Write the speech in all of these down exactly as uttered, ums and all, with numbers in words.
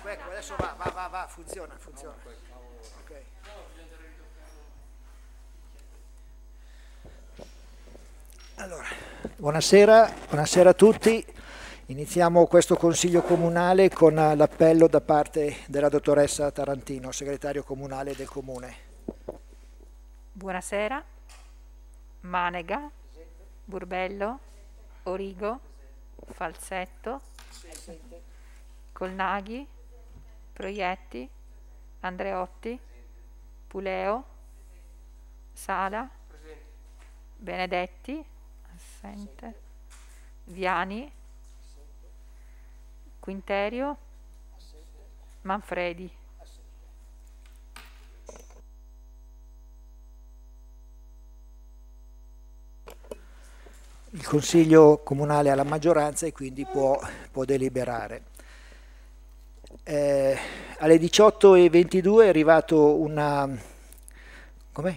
ecco, adesso va, va, va, va, funziona, funziona. Ok. Allora, buonasera, buonasera a tutti. Iniziamo questo Consiglio Comunale con l'appello da parte della dottoressa Tarantino, segretario comunale del Comune. Buonasera. Manega, Burbello, Origo, Falsetto, Colnaghi, Proietti, Andreotti, Puleo, Sala, Benedetti, assente, Viani, Quinterio, Manfredi. Il Consiglio Comunale ha la maggioranza e quindi può, può deliberare. Eh, alle diciotto e ventidue è arrivato una... Com'è?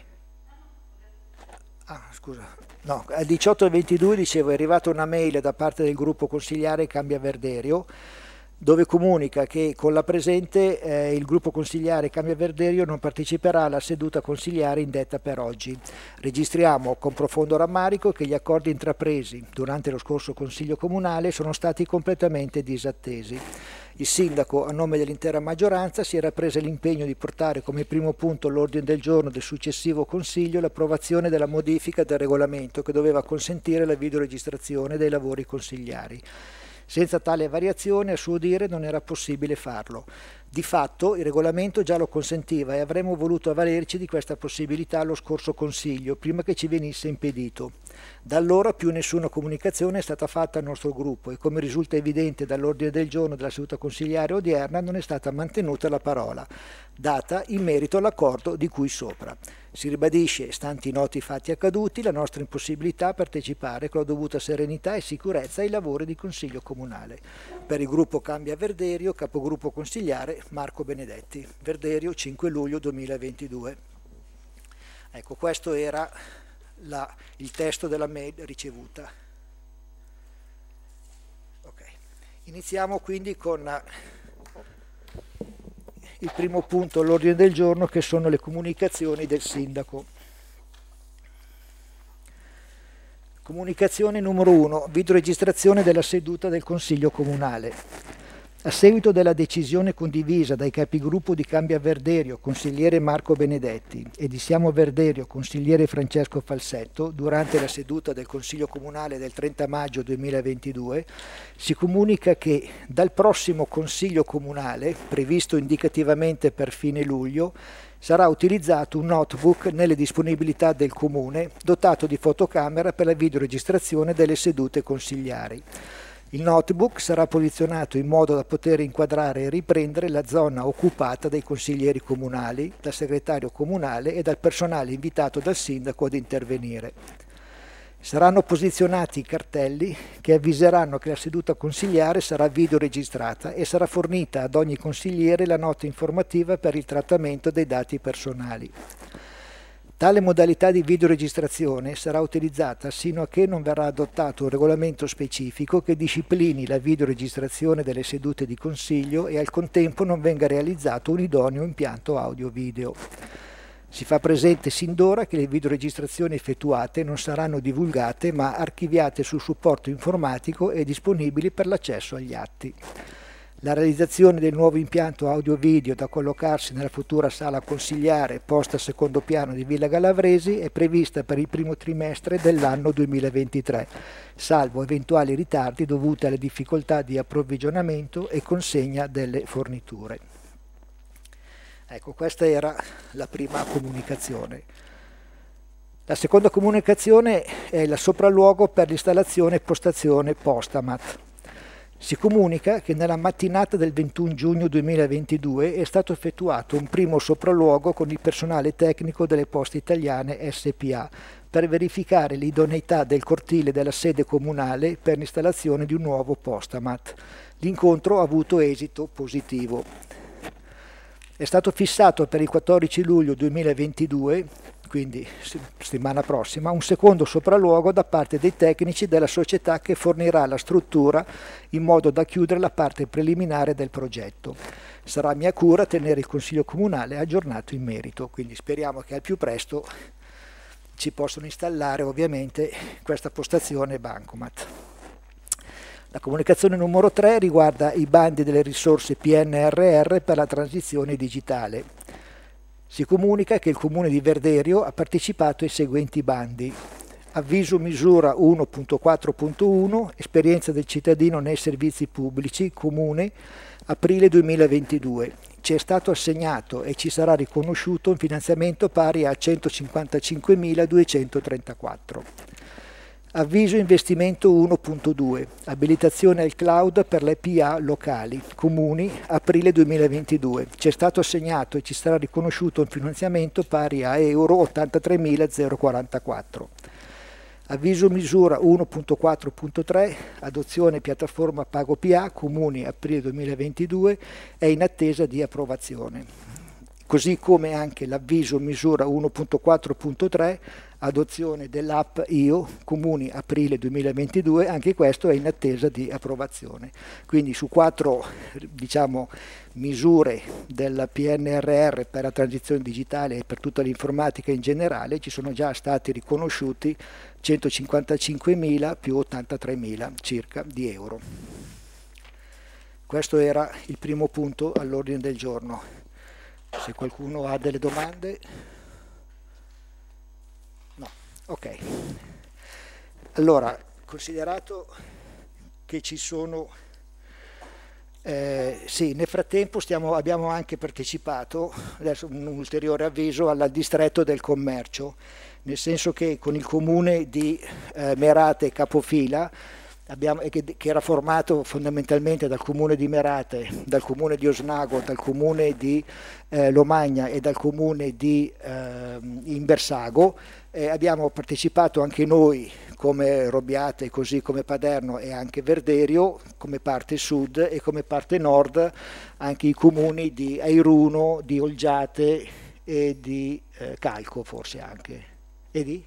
Ah, scusa. No, alle diciotto e ventidue, dicevo, è arrivata una mail da parte del gruppo consigliare Cambia Verderio, dove comunica che con la presente eh, il gruppo consigliare Cambia Verderio non parteciperà alla seduta consigliare indetta per oggi. Registriamo con profondo rammarico che gli accordi intrapresi durante lo scorso Consiglio Comunale sono stati completamente disattesi. Il sindaco, a nome dell'intera maggioranza, si era preso l'impegno di portare come primo punto all'ordine del giorno del successivo Consiglio l'approvazione della modifica del regolamento che doveva consentire la videoregistrazione dei lavori consigliari. Senza tale variazione, a suo dire, non era possibile farlo. Di fatto, il regolamento già lo consentiva e avremmo voluto avvalerci di questa possibilità allo scorso Consiglio, prima che ci venisse impedito. Da allora più nessuna comunicazione è stata fatta al nostro gruppo e, come risulta evidente dall'ordine del giorno della seduta consigliare odierna, non è stata mantenuta la parola data in merito all'accordo di cui sopra. Si ribadisce, stanti i noti fatti accaduti, la nostra impossibilità a partecipare con la dovuta serenità e sicurezza ai lavori di Consiglio Comunale. Per il gruppo Cambia Verderio, capogruppo consigliare Marco Benedetti. Verderio, cinque luglio duemilaventidue. Ecco, questo era la, il testo della mail ricevuta. Ok. Iniziamo quindi con il primo punto all'ordine del giorno, che sono le comunicazioni del sindaco. Comunicazione numero uno, videoregistrazione della seduta del Consiglio Comunale. A seguito della decisione condivisa dai capigruppo di Cambia Verderio, consigliere Marco Benedetti, e di Siamo Verderio, consigliere Francesco Falsetto, durante la seduta del Consiglio Comunale del trenta maggio duemilaventidue, si comunica che dal prossimo Consiglio Comunale, previsto indicativamente per fine luglio, sarà utilizzato un notebook nelle disponibilità del Comune, dotato di fotocamera per la videoregistrazione delle sedute consigliari. Il notebook sarà posizionato in modo da poter inquadrare e riprendere la zona occupata dai consiglieri comunali, dal segretario comunale e dal personale invitato dal sindaco ad intervenire. Saranno posizionati i cartelli che avviseranno che la seduta consigliare sarà videoregistrata e sarà fornita ad ogni consigliere la nota informativa per il trattamento dei dati personali. Tale modalità di videoregistrazione sarà utilizzata sino a che non verrà adottato un regolamento specifico che disciplini la videoregistrazione delle sedute di Consiglio e al contempo non venga realizzato un idoneo impianto audio-video. Si fa presente sin d'ora che le videoregistrazioni effettuate non saranno divulgate ma archiviate sul supporto informatico e disponibili per l'accesso agli atti. La realizzazione del nuovo impianto audio-video da collocarsi nella futura sala consigliare posta al secondo piano di Villa Galavresi è prevista per il primo trimestre dell'anno duemilaventitré, salvo eventuali ritardi dovuti alle difficoltà di approvvigionamento e consegna delle forniture. Ecco, questa era la prima comunicazione. La seconda comunicazione è il sopralluogo per l'installazione e postazione Postamat. Si comunica che nella mattinata del ventuno giugno duemilaventidue è stato effettuato un primo sopralluogo con il personale tecnico delle Poste Italiane S P A per verificare l'idoneità del cortile della sede comunale per l'installazione di un nuovo Postamat. L'incontro ha avuto esito positivo. È stato fissato per il quattordici luglio duemilaventidue quindi settimana prossima, un secondo sopralluogo da parte dei tecnici della società che fornirà la struttura in modo da chiudere la parte preliminare del progetto. Sarà mia cura tenere il Consiglio Comunale aggiornato in merito, quindi speriamo che al più presto ci possano installare ovviamente questa postazione bancomat. La comunicazione numero tre riguarda i bandi delle risorse P N R R per la transizione digitale. Si comunica che il Comune di Verderio ha partecipato ai seguenti bandi. Avviso misura uno punto quattro punto uno, esperienza del cittadino nei servizi pubblici, Comune, aprile duemilaventidue. Ci è stato assegnato e ci sarà riconosciuto un finanziamento pari a centocinquantacinquemiladuecentotrentaquattro. Avviso investimento uno punto due, abilitazione al cloud per le P A locali, comuni, aprile duemilaventidue. Ci è stato assegnato e ci sarà riconosciuto un finanziamento pari a euro ottantatremilaquarantaquattro. Avviso misura uno punto quattro punto tre, adozione piattaforma Pago P A, comuni, aprile duemilaventidue, è in attesa di approvazione. Così come anche l'avviso misura uno punto quattro punto tre, adozione dell'app I O, comuni, aprile duemilaventidue, anche questo è in attesa di approvazione. Quindi su quattro, diciamo, misure della P N R R per la transizione digitale e per tutta l'informatica in generale ci sono già stati riconosciuti centocinquantacinquemila più ottantatremila circa di euro. Questo era il primo punto all'ordine del giorno. Se qualcuno ha delle domande? No, ok. Allora, considerato che ci sono, eh, sì, nel frattempo stiamo, abbiamo anche partecipato, adesso un ulteriore avviso, al distretto del commercio, nel senso che con il comune di eh, Merate Capofila, Abbiamo, che, che era formato fondamentalmente dal comune di Merate, dal comune di Osnago, dal comune di eh, Lomagna e dal comune di eh, Imbersago. Eh, abbiamo partecipato anche noi come Robbiate, così come Paderno e anche Verderio, come parte sud, e come parte nord anche i comuni di Airuno, di Olgiate e di eh, Calco forse anche. E di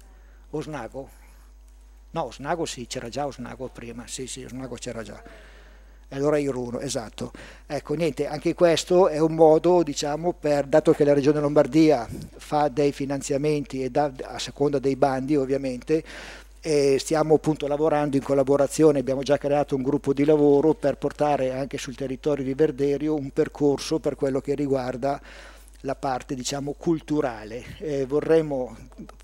Osnago? No, Osnago sì, c'era già Osnago prima, sì sì, Osnago c'era già. E allora Airuno, esatto. Ecco, niente, anche questo è un modo, diciamo, per, dato che la Regione Lombardia fa dei finanziamenti e dà, a seconda dei bandi ovviamente, e stiamo appunto lavorando in collaborazione, abbiamo già creato un gruppo di lavoro per portare anche sul territorio di Verderio un percorso per quello che riguarda la parte, diciamo, culturale. Eh, vorremmo...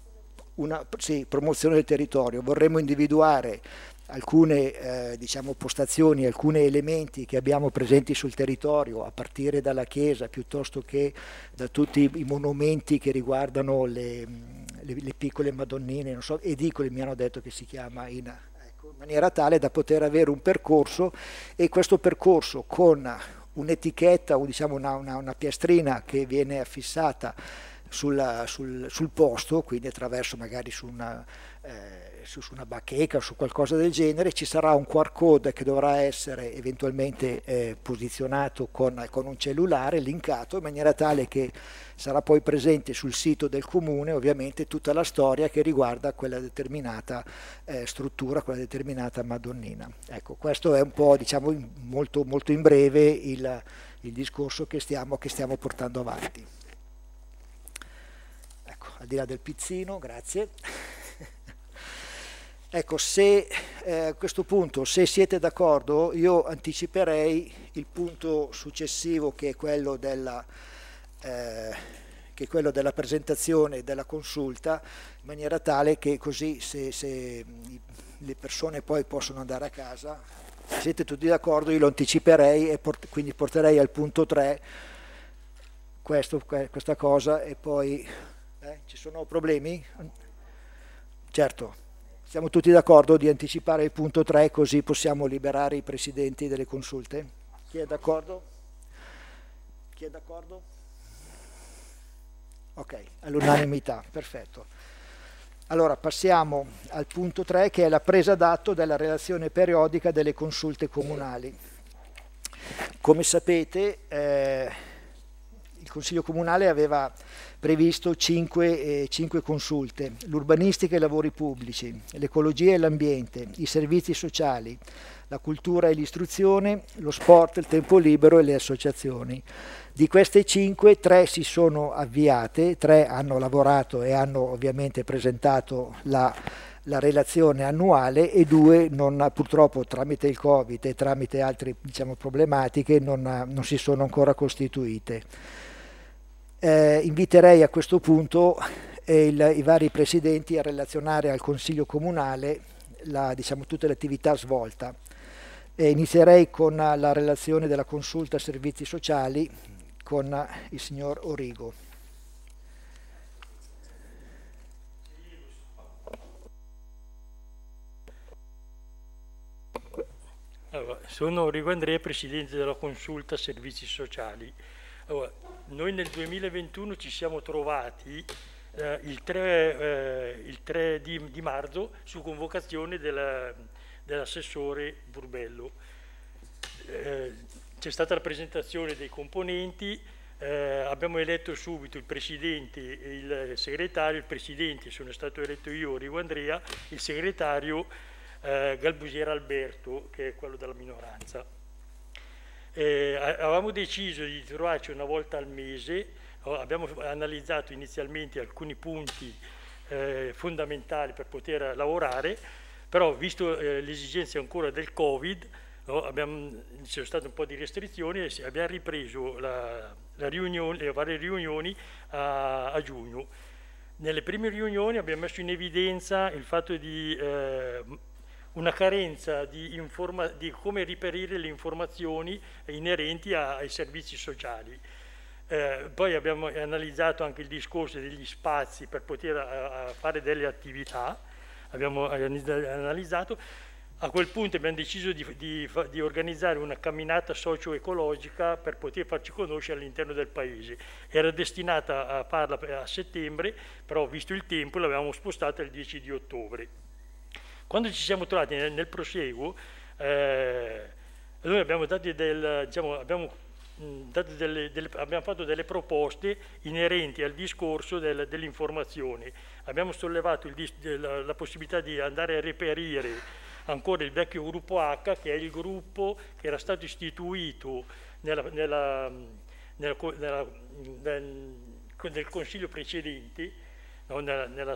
Una sì, promozione del territorio, vorremmo individuare alcune eh, diciamo, postazioni, alcuni elementi che abbiamo presenti sul territorio, a partire dalla chiesa piuttosto che da tutti i monumenti che riguardano le, le, le piccole madonnine, non so, edicole mi hanno detto che si chiama, in, ecco, in maniera tale da poter avere un percorso, e questo percorso con un'etichetta o diciamo una, una, una piastrina che viene affissata Sulla, sul, sul posto, quindi attraverso magari su una, eh, su, su una bacheca o su qualcosa del genere, ci sarà un Q R code che dovrà essere eventualmente eh, posizionato con, con un cellulare linkato in maniera tale che sarà poi presente sul sito del comune ovviamente tutta la storia che riguarda quella determinata eh, struttura, quella determinata Madonnina. Ecco, questo è un po', diciamo, molto, molto in breve il, il discorso che stiamo, che stiamo portando avanti. Al di là del pizzino, grazie. Ecco, se eh, a questo punto, se siete d'accordo, io anticiperei il punto successivo che è quello della, eh, che è quello della presentazione della consulta, in maniera tale che così se, se le persone poi possono andare a casa, se siete tutti d'accordo, io lo anticiperei e port- quindi porterei al punto tre questo, questa cosa e poi... Eh, ci sono problemi? Certo, siamo tutti d'accordo di anticipare il punto tre così possiamo liberare i presidenti delle consulte? Chi è d'accordo? Chi è d'accordo? Ok, all'unanimità, perfetto. Allora passiamo al punto tre che è la presa d'atto della relazione periodica delle consulte comunali. Come sapete... Eh, il Consiglio Comunale aveva previsto cinque, eh, cinque consulte: l'urbanistica e i lavori pubblici, l'ecologia e l'ambiente, i servizi sociali, la cultura e l'istruzione, lo sport, il tempo libero e le associazioni. Di queste cinque, tre si sono avviate, tre hanno lavorato e hanno ovviamente presentato la, la relazione annuale, e due non, purtroppo tramite il Covid e tramite altre, diciamo, problematiche non, non si sono ancora costituite. Eh, inviterei a questo punto eh, il, i vari presidenti a relazionare al Consiglio Comunale la, diciamo, tutta l'attività svolta. E inizierei con la relazione della consulta servizi sociali con il signor Origo. Allora, sono Origo Andrea, presidente della consulta servizi sociali. Allora, noi nel duemilaventuno ci siamo trovati eh, il tre, eh, il tre di, di marzo su convocazione della, dell'assessore Burbello. Eh, c'è stata la presentazione dei componenti, eh, abbiamo eletto subito il presidente e il segretario. Il presidente sono stato eletto io, Origo Andrea, il segretario eh, Galbusiera Alberto, che è quello della minoranza. Eh, avevamo deciso di trovarci una volta al mese. Abbiamo analizzato inizialmente alcuni punti eh, fondamentali per poter lavorare, però visto eh, le esigenze ancora del Covid, no, abbiamo, ci sono state un po' di restrizioni e abbiamo ripreso la, la riunione, le varie riunioni a, a giugno. Nelle prime riunioni abbiamo messo in evidenza il fatto di eh, una carenza di, informa di come reperire le informazioni inerenti a, ai servizi sociali. Eh, poi abbiamo analizzato anche il discorso degli spazi per poter a, a fare delle attività, abbiamo analizzato. A quel punto abbiamo deciso di, di, di organizzare una camminata socio-ecologica per poter farci conoscere all'interno del paese. Era destinata a farla a settembre, però visto il tempo l'avevamo spostata il dieci di ottobre. Quando ci siamo trovati nel, nel proseguo, eh, noi abbiamo dato del, diciamo, abbiamo Delle, delle, abbiamo fatto delle proposte inerenti al discorso del, dell'informazione. Abbiamo sollevato il, la, la possibilità di andare a reperire ancora il vecchio gruppo H, che è il gruppo che era stato istituito nella, nella, nella, nella, nel, nel consiglio precedente, no, nella, nella,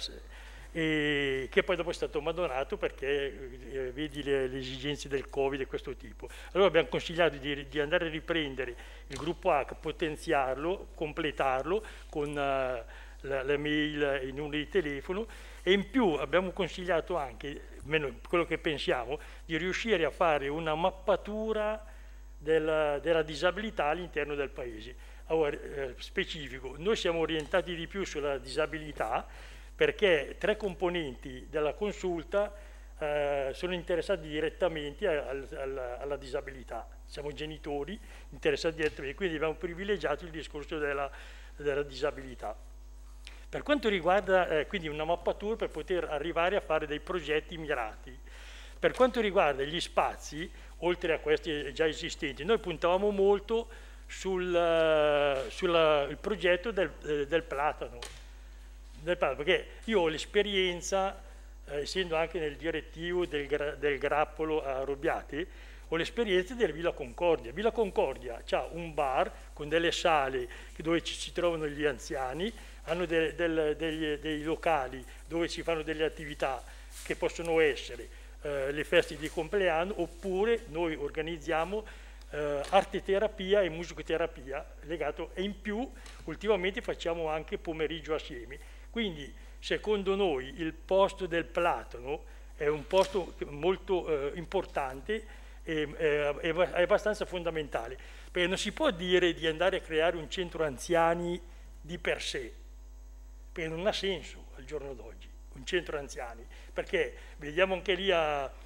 e che poi dopo è stato abbandonato perché eh, vedi le, le esigenze del Covid e questo tipo. Allora abbiamo consigliato di, di andare a riprendere il gruppo H, potenziarlo, completarlo con uh, la, la mail e i numeri di telefono, e in più abbiamo consigliato anche, meno quello che pensiamo, di riuscire a fare una mappatura della, della disabilità all'interno del paese. Allora, eh, specifico, noi siamo orientati di più sulla disabilità, perché tre componenti della consulta eh, sono interessati direttamente al, al, alla disabilità. Siamo genitori interessati direttamente, quindi abbiamo privilegiato il discorso della, della disabilità. Per quanto riguarda eh, quindi una mappatura per poter arrivare a fare dei progetti mirati. Per quanto riguarda gli spazi, oltre a questi già esistenti, noi puntavamo molto sul uh, sulla, il progetto del, eh, del platano. Perché io ho l'esperienza, eh, essendo anche nel direttivo del, gra del grappolo a Robbiate, ho l'esperienza della Villa Concordia. Villa Concordia ha un bar con delle sale dove ci si trovano gli anziani, hanno de del, degli, dei locali dove si fanno delle attività che possono essere eh, le feste di compleanno, oppure noi organizziamo eh, arte terapia e musicoterapia legato, e in più ultimamente facciamo anche pomeriggio assieme. Quindi secondo noi il posto del platano è un posto molto eh, importante e eh, è, è abbastanza fondamentale, perché non si può dire di andare a creare un centro anziani di per sé, perché non ha senso al giorno d'oggi un centro anziani, perché vediamo anche lì a, a,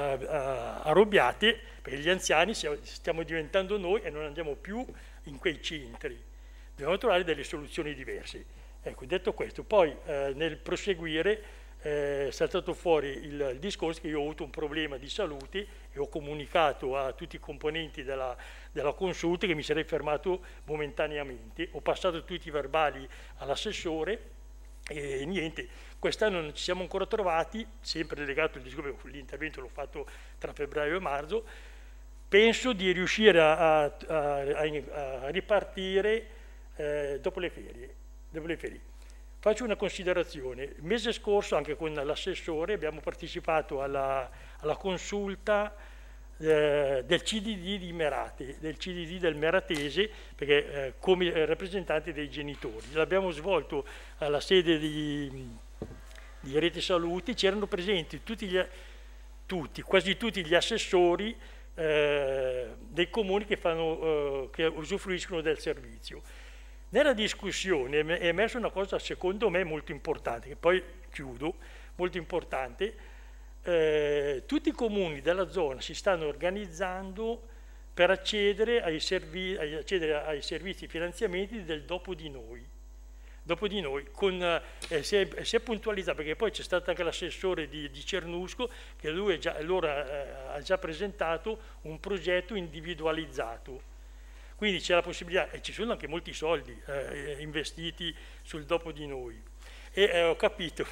a, a Robbiate, perché gli anziani stiamo diventando noi e non andiamo più in quei centri, dobbiamo trovare delle soluzioni diverse. Ecco, detto questo, poi eh, nel proseguire è saltato fuori il, il discorso che io ho avuto un problema di salute e ho comunicato a tutti i componenti della, della consulta che mi sarei fermato momentaneamente. Ho passato tutti i verbali all'assessore e niente, quest'anno non ci siamo ancora trovati, sempre legato al discorso, l'intervento l'ho fatto tra febbraio e marzo. Penso di riuscire a, a, a, a ripartire eh, dopo le ferie. Dopo le ferie. Faccio una considerazione. Il mese scorso anche con l'assessore abbiamo partecipato alla, alla consulta eh, del C D D di Merate, del C D D del Meratese, perché eh, come rappresentanti dei genitori. L'abbiamo svolto alla sede di, di Rete Salute, c'erano presenti tutti, gli, tutti, quasi tutti gli assessori eh, dei comuni che, fanno, eh, che usufruiscono del servizio. Nella discussione è emersa una cosa secondo me molto importante, che poi chiudo, molto importante. Eh, tutti i comuni della zona si stanno organizzando per accedere ai, servi accedere ai servizi e finanziamenti del dopo di noi. Dopo di noi, con, eh, si, è, si è puntualizzato, perché poi c'è stato anche l'assessore di, di Cernusco, che lui è già, allora, eh, ha già presentato un progetto individualizzato. Quindi c'è la possibilità, e ci sono anche molti soldi eh, investiti sul dopo di noi. E eh, ho capito,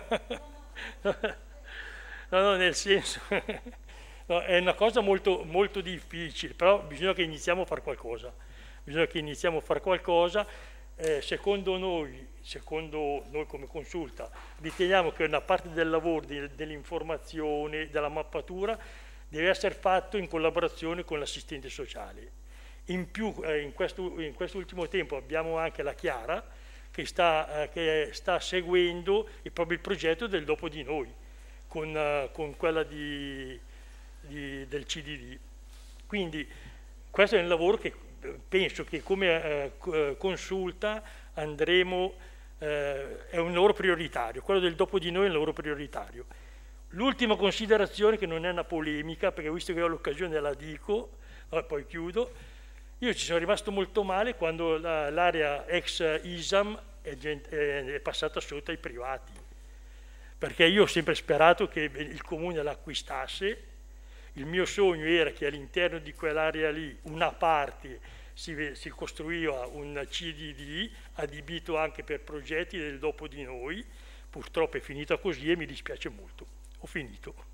no, no, nel senso, no, è una cosa molto, molto difficile, però bisogna che iniziamo a fare qualcosa. Bisogna che iniziamo a fare qualcosa. Eh, secondo noi, secondo noi come consulta, riteniamo che una parte del lavoro dell'informazione, della mappatura, deve essere fatto in collaborazione con l'assistente sociale. In più, eh, in, questo, in quest'ultimo tempo abbiamo anche la Chiara che sta, eh, che sta seguendo il, proprio il progetto del dopo di noi, con, uh, con quella di, di, del C D D. Quindi questo è un lavoro che penso che come eh, consulta andremo, eh, è un lavoro prioritario, quello del dopo di noi è un lavoro prioritario. L'ultima considerazione, che non è una polemica, perché visto che ho l'occasione la dico, no, poi chiudo. Io ci sono rimasto molto male quando l'area ex I S A M è, è passata sotto ai privati, perché io ho sempre sperato che il comune l'acquistasse. Il mio sogno era che all'interno di quell'area lì una parte si, si costruiva un C D D adibito anche per progetti del dopo di noi. Purtroppo è finita così e mi dispiace molto. Ho finito.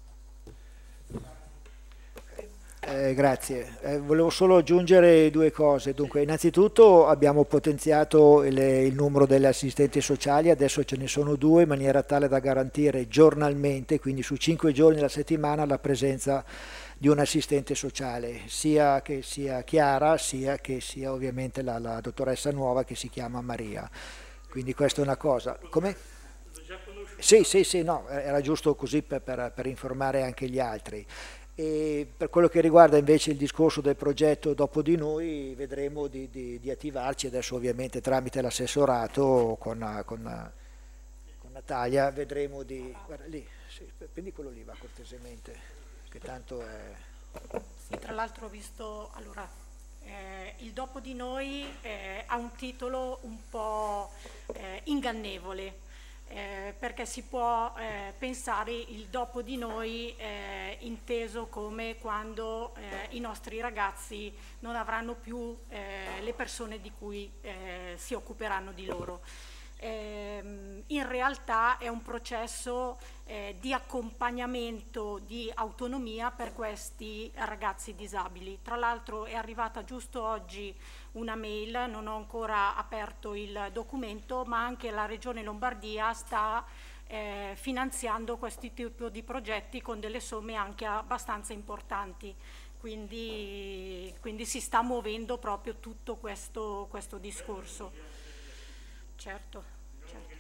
Eh, grazie, eh, volevo solo aggiungere due cose. Dunque, innanzitutto abbiamo potenziato il, il numero delle assistenti sociali, adesso ce ne sono due in maniera tale da garantire giornalmente, quindi su cinque giorni alla settimana, la presenza di un assistente sociale, sia che sia Chiara, sia che sia ovviamente la, la dottoressa nuova che si chiama Maria. Quindi questa è una cosa. Come? Sì, sì, sì, no, era giusto così per, per, per informare anche gli altri. E per quello che riguarda invece il discorso del progetto dopo di noi, vedremo di, di, di attivarci adesso ovviamente tramite l'assessorato con, con, con Natalia, vedremo di... Guarda lì, sì, prendi quello lì va cortesemente, che tanto è... Sì, tra l'altro ho visto, allora, eh, il dopo di noi eh, ha un titolo un po' eh, ingannevole. Eh, perché si può eh, pensare il dopo di noi eh, inteso come quando eh, i nostri ragazzi non avranno più eh, le persone di cui eh, si occuperanno di loro. Eh, in realtà è un processo eh, di accompagnamento, di autonomia per questi ragazzi disabili. Tra l'altro è arrivata giusto oggi una mail, non ho ancora aperto il documento, ma anche la Regione Lombardia sta eh, finanziando questo tipo di progetti con delle somme anche abbastanza importanti. Quindi, quindi si sta muovendo proprio tutto questo, questo discorso. Certo, certo.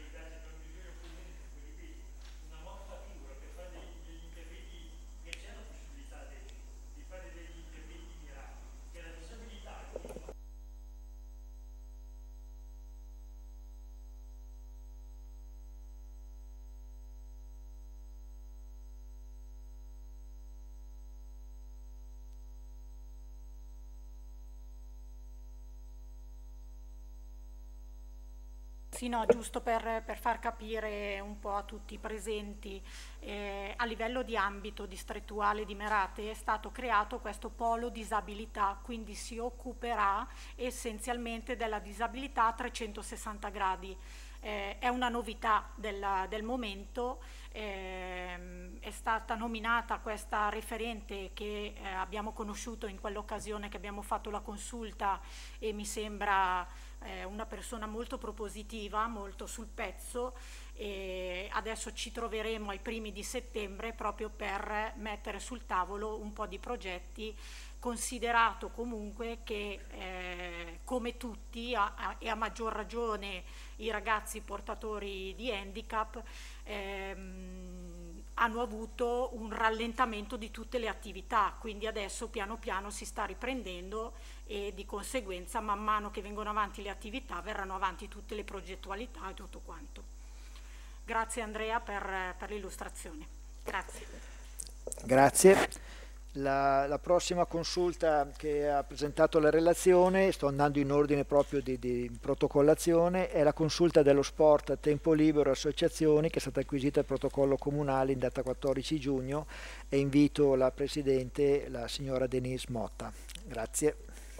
Sì, no, giusto per, per far capire un po' a tutti i presenti, eh, a livello di ambito distrettuale di Merate è stato creato questo polo disabilità, quindi si occuperà essenzialmente della disabilità a trecentosessanta gradi. Eh, è una novità della, del momento, eh, è stata nominata questa referente che eh, abbiamo conosciuto in quell'occasione che abbiamo fatto la consulta e mi sembra eh, una persona molto propositiva, molto sul pezzo, e adesso ci troveremo ai primi di settembre proprio per mettere sul tavolo un po' di progetti, considerato comunque che eh, come tutti a, a, e a maggior ragione i ragazzi portatori di handicap ehm, hanno avuto un rallentamento di tutte le attività, quindi adesso piano piano si sta riprendendo e di conseguenza man mano che vengono avanti le attività verranno avanti tutte le progettualità e tutto quanto. Grazie Andrea per, per l'illustrazione. Grazie. Grazie. La, la prossima consulta che ha presentato la relazione, sto andando in ordine proprio di, di protocollazione, è la consulta dello sport a tempo libero associazioni, che è stata acquisita il protocollo comunale in data quattordici giugno, e invito la Presidente, la signora Denise Motta. Grazie.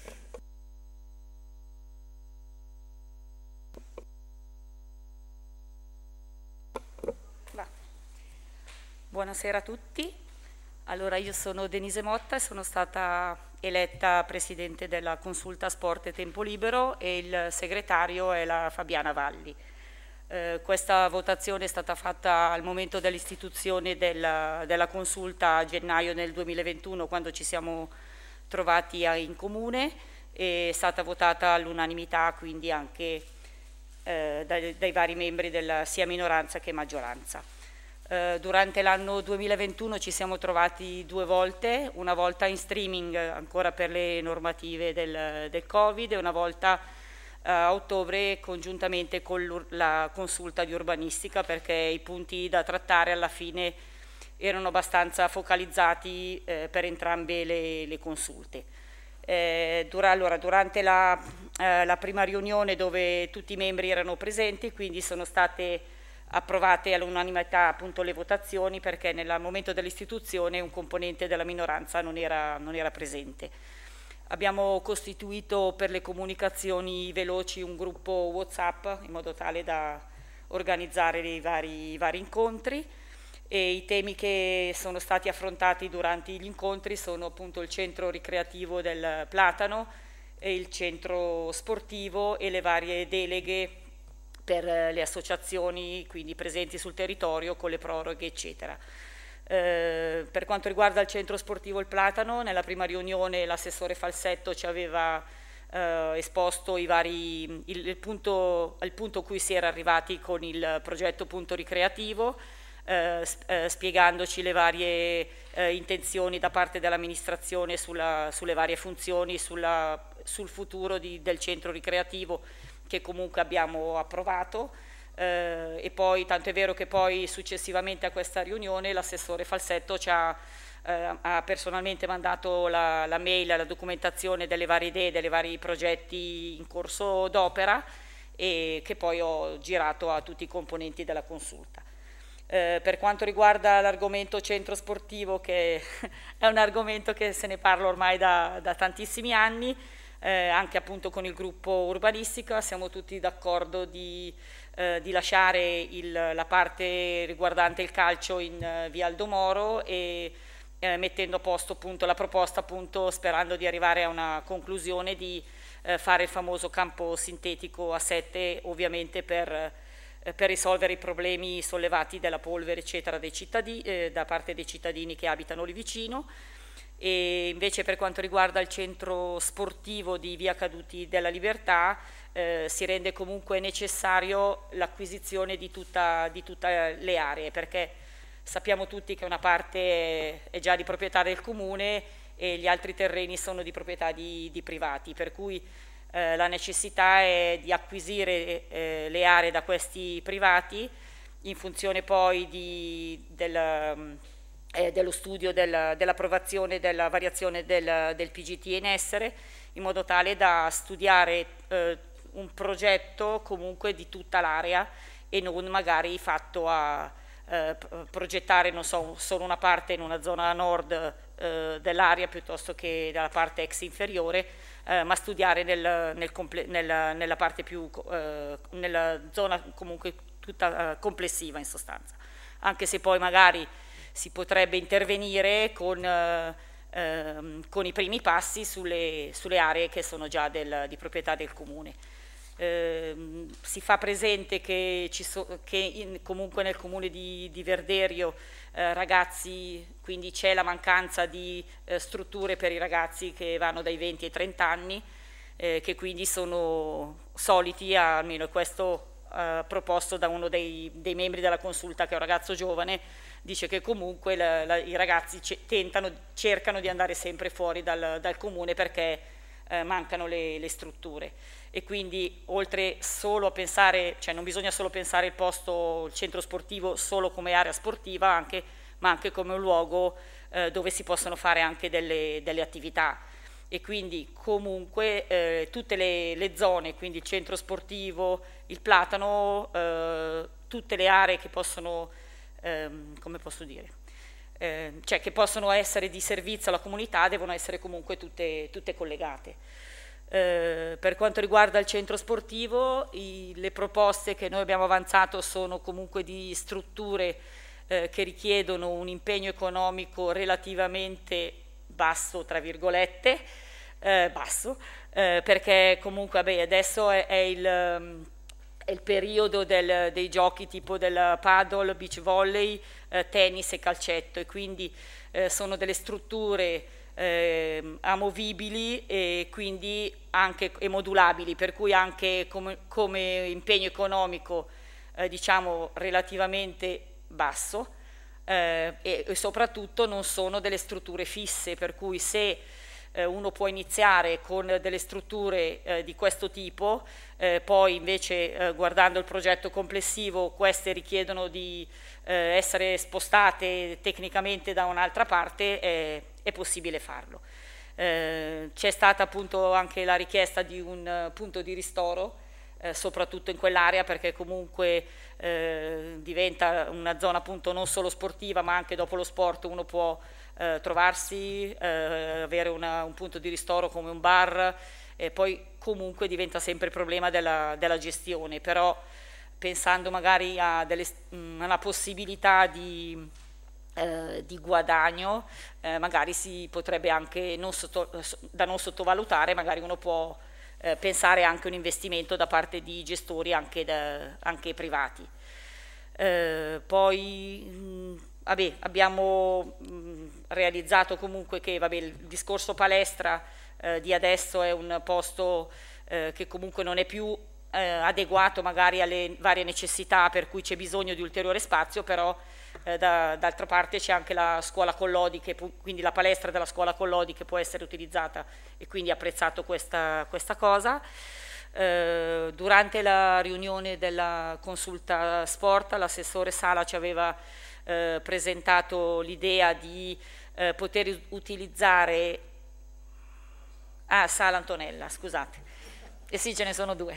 Buonasera a tutti. Allora, io sono Denise Motta e sono stata eletta Presidente della Consulta Sport e Tempo Libero e il segretario è la Fabiana Valli. Eh, questa votazione è stata fatta al momento dell'istituzione della, della consulta a gennaio del duemilaventuno, quando ci siamo trovati a, in comune, e è stata votata all'unanimità, quindi anche eh, dai, dai vari membri della sia minoranza che maggioranza. Uh, durante l'anno duemilaventuno ci siamo trovati due volte, una volta in streaming ancora per le normative del, del Covid e una volta uh, a ottobre congiuntamente con la consulta di urbanistica, perché i punti da trattare alla fine erano abbastanza focalizzati eh, per entrambe le, le consulte. Eh, dura, allora, durante la, eh, la prima riunione, dove tutti i membri erano presenti, quindi sono state approvate all'unanimità appunto le votazioni, perché nel momento dell'istituzione un componente della minoranza non era, non era presente. Abbiamo costituito per le comunicazioni veloci un gruppo WhatsApp in modo tale da organizzare i vari, i vari incontri, e i temi che sono stati affrontati durante gli incontri sono appunto il centro ricreativo del Platano e il centro sportivo e le varie deleghe per le associazioni quindi presenti sul territorio con le proroghe eccetera. Eh, per quanto riguarda il centro sportivo Il Platano, nella prima riunione l'assessore Falsetto ci aveva eh, esposto i vari, il, il, punto, il punto a cui si era arrivati con il progetto punto ricreativo, eh, eh, spiegandoci le varie eh, intenzioni da parte dell'amministrazione sulla, sulle varie funzioni, sulla, sul futuro di, del centro ricreativo, che comunque abbiamo approvato, eh, e poi tanto è vero che poi successivamente a questa riunione l'assessore Falsetto ci ha, eh, ha personalmente mandato la, la mail, la documentazione delle varie idee, dei vari progetti in corso d'opera, e che poi ho girato a tutti i componenti della consulta. Eh, per quanto riguarda l'argomento centro sportivo, che è un argomento che se ne parla ormai da, da tantissimi anni, Eh, anche appunto con il gruppo urbanistica siamo tutti d'accordo di, eh, di lasciare il, la parte riguardante il calcio in uh, via Aldomoro, e eh, mettendo a posto appunto la proposta, appunto sperando di arrivare a una conclusione di eh, fare il famoso campo sintetico a sette, ovviamente per, eh, per risolvere i problemi sollevati della polvere eccetera dei cittadini, eh, da parte dei cittadini che abitano lì vicino. E invece per quanto riguarda il centro sportivo di via Caduti della Libertà, eh, si rende comunque necessario l'acquisizione di, di tutte le aree, perché sappiamo tutti che una parte è già di proprietà del comune e gli altri terreni sono di proprietà di, di privati, per cui eh, la necessità è di acquisire eh, le aree da questi privati in funzione poi di, del Eh, dello studio del, dell'approvazione della variazione del, del P G T in essere, in modo tale da studiare eh, un progetto comunque di tutta l'area e non magari fatto a eh, progettare, non so, solo una parte in una zona nord eh, dell'area piuttosto che dalla parte ex inferiore, eh, ma studiare nel, nel comple nella, nella parte più, eh, nella zona comunque tutta eh, complessiva in sostanza, anche se poi magari si potrebbe intervenire con, eh, ehm, con i primi passi sulle, sulle aree che sono già del, di proprietà del comune. Eh, si fa presente che, ci so, che in, comunque nel comune di, di Verderio eh, ragazzi, quindi c'è la mancanza di eh, strutture per i ragazzi che vanno dai venti ai trenta anni, eh, che quindi sono soliti, almeno questo eh, proposto da uno dei, dei membri della consulta, che è un ragazzo giovane, dice che comunque la, la, i ragazzi tentano, cercano di andare sempre fuori dal, dal comune perché eh, mancano le, le strutture. E quindi oltre solo a pensare, cioè non bisogna solo pensare il posto, il centro sportivo solo come area sportiva, anche, ma anche come un luogo eh, dove si possono fare anche delle, delle attività. E quindi comunque eh, tutte le, le zone, quindi il centro sportivo, il Platano, eh, tutte le aree che possono, ehm, come posso dire, eh, cioè che possono essere di servizio alla comunità, devono essere comunque tutte, tutte collegate. Eh, per quanto riguarda il centro sportivo, i, le proposte che noi abbiamo avanzato sono comunque di strutture eh, che richiedono un impegno economico relativamente basso, tra virgolette, eh, basso, eh, perché comunque vabbè, adesso è, è, il, è il periodo del, dei giochi tipo del paddle, beach volley, eh, tennis e calcetto, e quindi eh, sono delle strutture Eh, amovibili e quindi anche e modulabili, per cui anche come, come impegno economico eh, diciamo relativamente basso eh, e, e soprattutto non sono delle strutture fisse, per cui se eh, uno può iniziare con delle strutture eh, di questo tipo, eh, poi invece eh, guardando il progetto complessivo queste richiedono di eh, essere spostate tecnicamente da un'altra parte, eh, è possibile farlo. Eh, c'è stata appunto anche la richiesta di un uh, punto di ristoro, eh, soprattutto in quell'area, perché comunque eh, diventa una zona appunto non solo sportiva, ma anche dopo lo sport uno può eh, trovarsi, eh, avere una, un punto di ristoro come un bar, e poi comunque diventa sempre il problema della, della gestione, però pensando magari a delle, mh, una possibilità di Eh, di guadagno, eh, magari si potrebbe anche, non sotto, da non sottovalutare, magari uno può eh, pensare anche a un investimento da parte di gestori anche, da, anche privati. Eh, poi mh, vabbè, abbiamo mh, realizzato comunque che vabbè, il discorso palestra eh, di adesso è un posto eh, che comunque non è più eh, adeguato magari alle varie necessità, per cui c'è bisogno di ulteriore spazio, però Eh, da, d'altra parte c'è anche la scuola Collodi, che, quindi la palestra della scuola Collodi, che può essere utilizzata, e quindi ha apprezzato questa, questa cosa. Eh, durante la riunione della consulta sport l'assessore Sala ci aveva eh, presentato l'idea di eh, poter utilizzare ah Sala Antonella, scusate, e eh sì, ce ne sono due.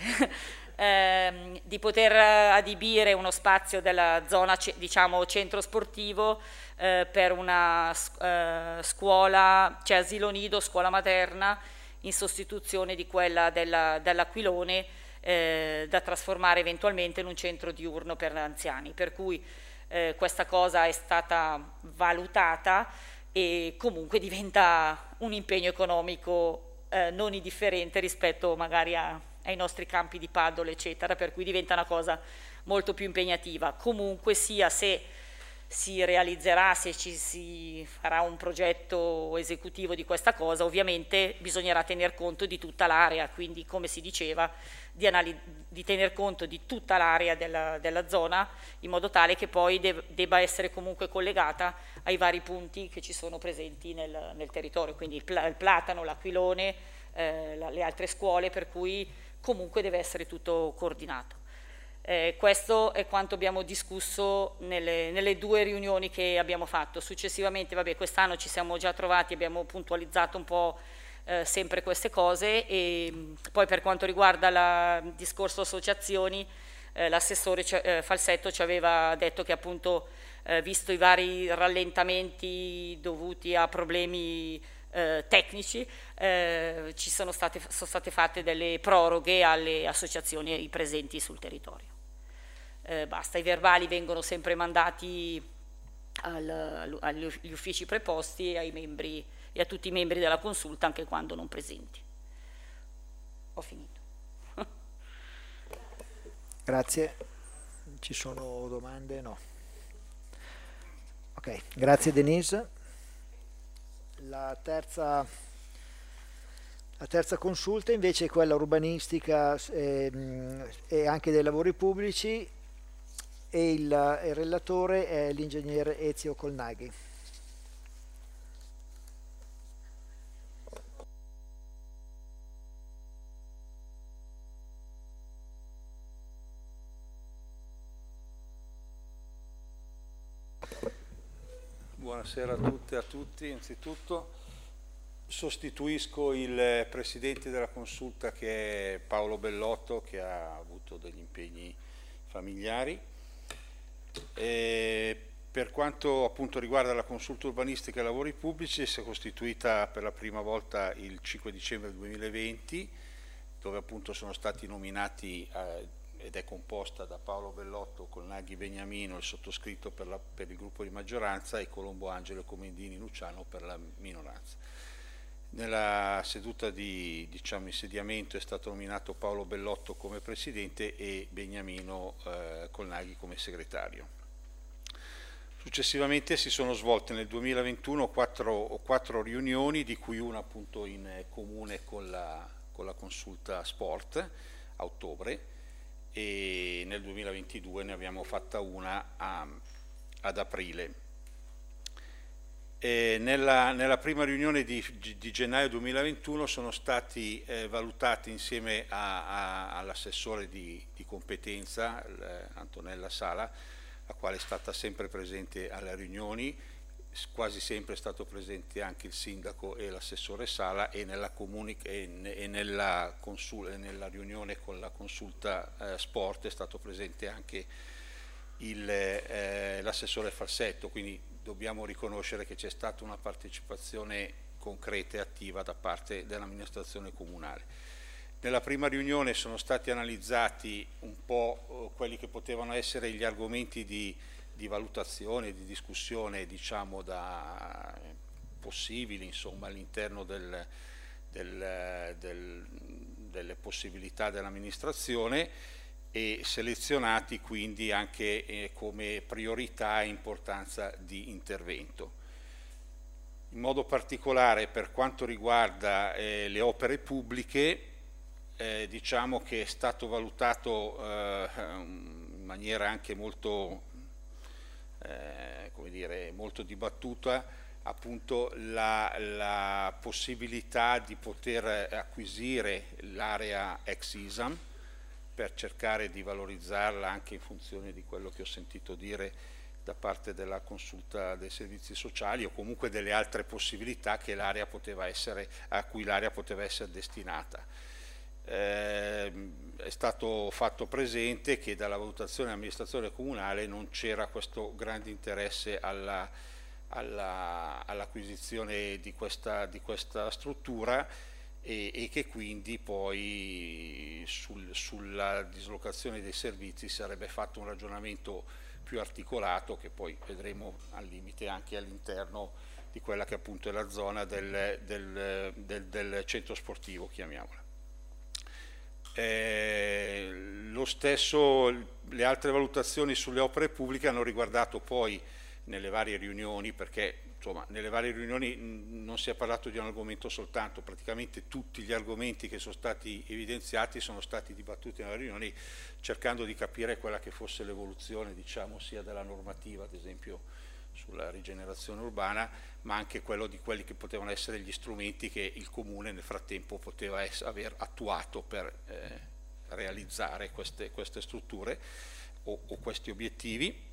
Eh, di poter adibire uno spazio della zona, diciamo, centro sportivo eh, per una eh, scuola, cioè asilo nido, scuola materna, in sostituzione di quella della, dell'Aquilone, eh, da trasformare eventualmente in un centro diurno per anziani, per cui eh, questa cosa è stata valutata e comunque diventa un impegno economico eh, non indifferente rispetto magari a ai nostri campi di paddle eccetera, per cui diventa una cosa molto più impegnativa. Comunque sia, se si realizzerà, se ci si farà un progetto esecutivo di questa cosa, ovviamente bisognerà tener conto di tutta l'area, quindi come si diceva di, di tener conto di tutta l'area della, della zona, in modo tale che poi deb debba essere comunque collegata ai vari punti che ci sono presenti nel, nel territorio, quindi il, pla il Platano, l'Aquilone, eh, la, le altre scuole, per cui comunque deve essere tutto coordinato. Eh, questo è quanto abbiamo discusso nelle, nelle due riunioni che abbiamo fatto. Successivamente, vabbè, quest'anno ci siamo già trovati, abbiamo puntualizzato un po' eh, sempre queste cose. E poi per quanto riguarda la- il discorso associazioni, eh, l'assessore eh, Falsetto ci aveva detto che appunto eh, visto i vari rallentamenti dovuti a problemi eh, tecnici, eh, ci sono state, sono state fatte delle proroghe alle associazioni presenti sul territorio. Eh, basta, i verbali vengono sempre mandati al, agli uffici preposti e ai membri e a tutti i membri della consulta anche quando non presenti. Ho finito. Grazie. Ci sono domande? No. Ok, grazie Denise. La terza, la terza consulta invece è quella urbanistica e, e anche dei lavori pubblici, e il, il relatore è l'ingegnere Ezio Colnaghi. Buonasera a tutte e a tutti. Innanzitutto sostituisco il presidente della consulta, che è Paolo Bellotto, che ha avuto degli impegni familiari. E per quanto appunto riguarda la consulta urbanistica e lavori pubblici, si è costituita per la prima volta il cinque dicembre duemilaventi, dove appunto sono stati nominati eh, ed è composta da Paolo Bellotto, Colnaghi Beniamino, il sottoscritto per, la, per il gruppo di maggioranza, e Colombo Angelo Comendini Luciano per la minoranza. Nella seduta di diciamo, insediamento è stato nominato Paolo Bellotto come presidente e Beniamino eh, Colnaghi come segretario. Successivamente si sono svolte nel duemilaventuno quattro, quattro riunioni, di cui una appunto in comune con la, con la consulta sport a ottobre, e nel duemilaventidue ne abbiamo fatta una a, ad aprile. E nella, nella prima riunione di, di gennaio duemilaventuno sono stati eh, valutati insieme all'assessore di, di competenza, Antonella Sala, la quale è stata sempre presente alle riunioni, quasi sempre è stato presente anche il sindaco e l'assessore Sala, e nella, e, e nella, consul, nella riunione con la consulta eh, sport è stato presente anche eh, l'assessore Falsetto, quindi dobbiamo riconoscere che c'è stata una partecipazione concreta e attiva da parte dell'amministrazione comunale. Nella prima riunione sono stati analizzati un po' eh, quelli che potevano essere gli argomenti di di valutazione, di discussione, diciamo, da possibili, insomma, all'interno del, del, del, delle possibilità dell'amministrazione, e selezionati quindi anche eh, come priorità e importanza di intervento. In modo particolare per quanto riguarda eh, le opere pubbliche, eh, diciamo che è stato valutato eh, in maniera anche molto Eh, come dire, molto dibattuta, appunto la, la possibilità di poter acquisire l'area ex ISAM per cercare di valorizzarla anche in funzione di quello che ho sentito dire da parte della consulta dei servizi sociali, o comunque delle altre possibilità che l'area poteva essere, a cui l'area poteva essere destinata. Eh, è stato fatto presente che dalla valutazione dell'amministrazione comunale non c'era questo grande interesse alla, alla, all'acquisizione di questa, di questa struttura, e, e che quindi poi sul, sulla dislocazione dei servizi sarebbe fatto un ragionamento più articolato, che poi vedremo al limite anche all'interno di quella che appunto è la zona del, del, del, del centro sportivo, chiamiamola. Eh, lo stesso, le altre valutazioni sulle opere pubbliche hanno riguardato poi nelle varie riunioni, perché insomma nelle varie riunioni non si è parlato di un argomento soltanto, praticamente tutti gli argomenti che sono stati evidenziati sono stati dibattuti nelle riunioni, cercando di capire quella che fosse l'evoluzione, diciamo, sia della normativa, ad esempio sulla rigenerazione urbana, ma anche quello di quelli che potevano essere gli strumenti che il Comune nel frattempo poteva aver attuato per eh, realizzare queste, queste strutture o, o questi obiettivi.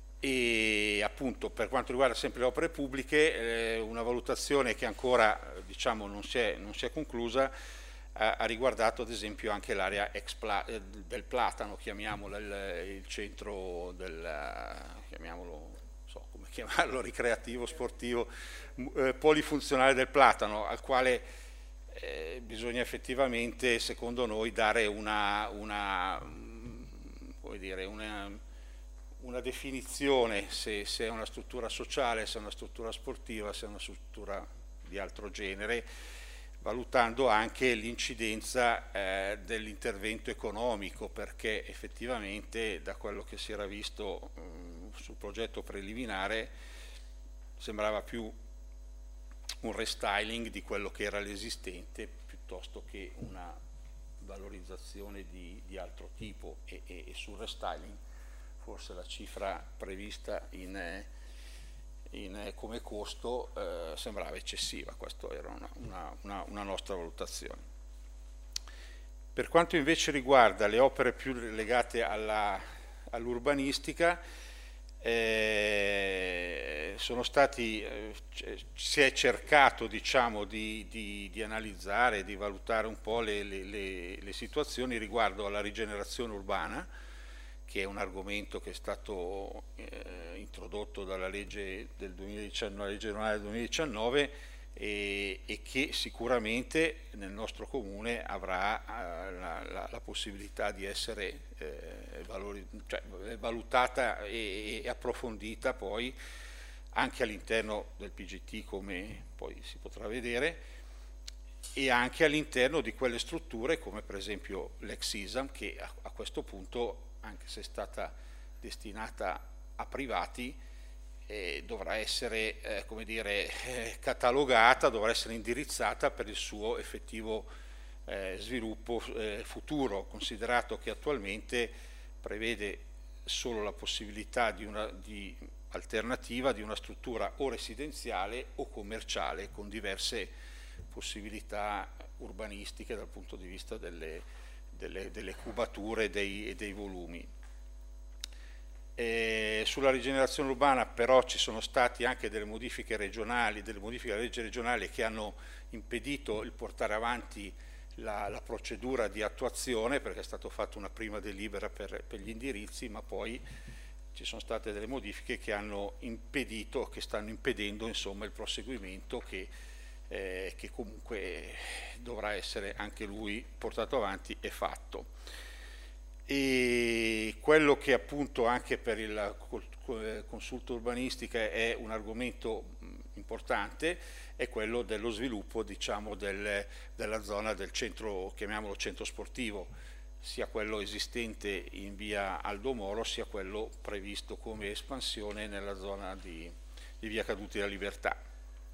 E appunto per quanto riguarda sempre le opere pubbliche, eh, una valutazione che ancora diciamo, non si è, non si è conclusa, ha, ha riguardato ad esempio anche l'area del Platano, chiamiamolo il, il centro del, chiamiamolo, non so come chiamarlo, ricreativo, sportivo, eh, polifunzionale del Platano, al quale eh, bisogna effettivamente, secondo noi, dare una, una, come dire, una una definizione, se, se è una struttura sociale, se è una struttura sportiva, se è una struttura di altro genere, valutando anche l'incidenza eh, dell'intervento economico, perché effettivamente da quello che si era visto mh, sul progetto preliminare sembrava più un restyling di quello che era l'esistente piuttosto che una valorizzazione di, di altro tipo, e, e, e sul restyling forse la cifra prevista in, in, come costo eh, sembrava eccessiva. Questa era una, una, una, una nostra valutazione. Per quanto invece riguarda le opere più legate all'urbanistica, eh, sono stati, eh, si è cercato, diciamo, di, di, di analizzare, di valutare un po' le, le, le, le situazioni riguardo alla rigenerazione urbana, che è un argomento che è stato eh, introdotto dalla legge del duemiladiciannove, la legge regionale del duemiladiciannove, e, e che sicuramente nel nostro comune avrà eh, la, la, la possibilità di essere eh, valori, cioè, valutata e, e approfondita poi anche all'interno del P G T, come poi si potrà vedere, e anche all'interno di quelle strutture come per esempio l'ex I S A M, che a, a questo punto, anche se è stata destinata a privati, eh, dovrà essere eh, come dire, eh, catalogata, dovrà essere indirizzata per il suo effettivo eh, sviluppo eh, futuro, considerato che attualmente prevede solo la possibilità di una di alternativa di una struttura o residenziale o commerciale, con diverse possibilità urbanistiche dal punto di vista delle Delle, delle cubature e dei, dei volumi. E sulla rigenerazione urbana però ci sono stati anche delle modifiche regionali, delle modifiche alla legge regionale che hanno impedito il portare avanti la, la procedura di attuazione, perché è stata fatta una prima delibera per, per gli indirizzi, ma poi ci sono state delle modifiche che hanno impedito, che stanno impedendo insomma il proseguimento che Eh, che comunque dovrà essere anche lui portato avanti e fatto. E quello che appunto anche per il consulto urbanistica è un argomento importante è quello dello sviluppo, diciamo, del, della zona del centro, chiamiamolo centro sportivo, sia quello esistente in via Aldo Moro sia quello previsto come espansione nella zona di, di via Caduti della Libertà.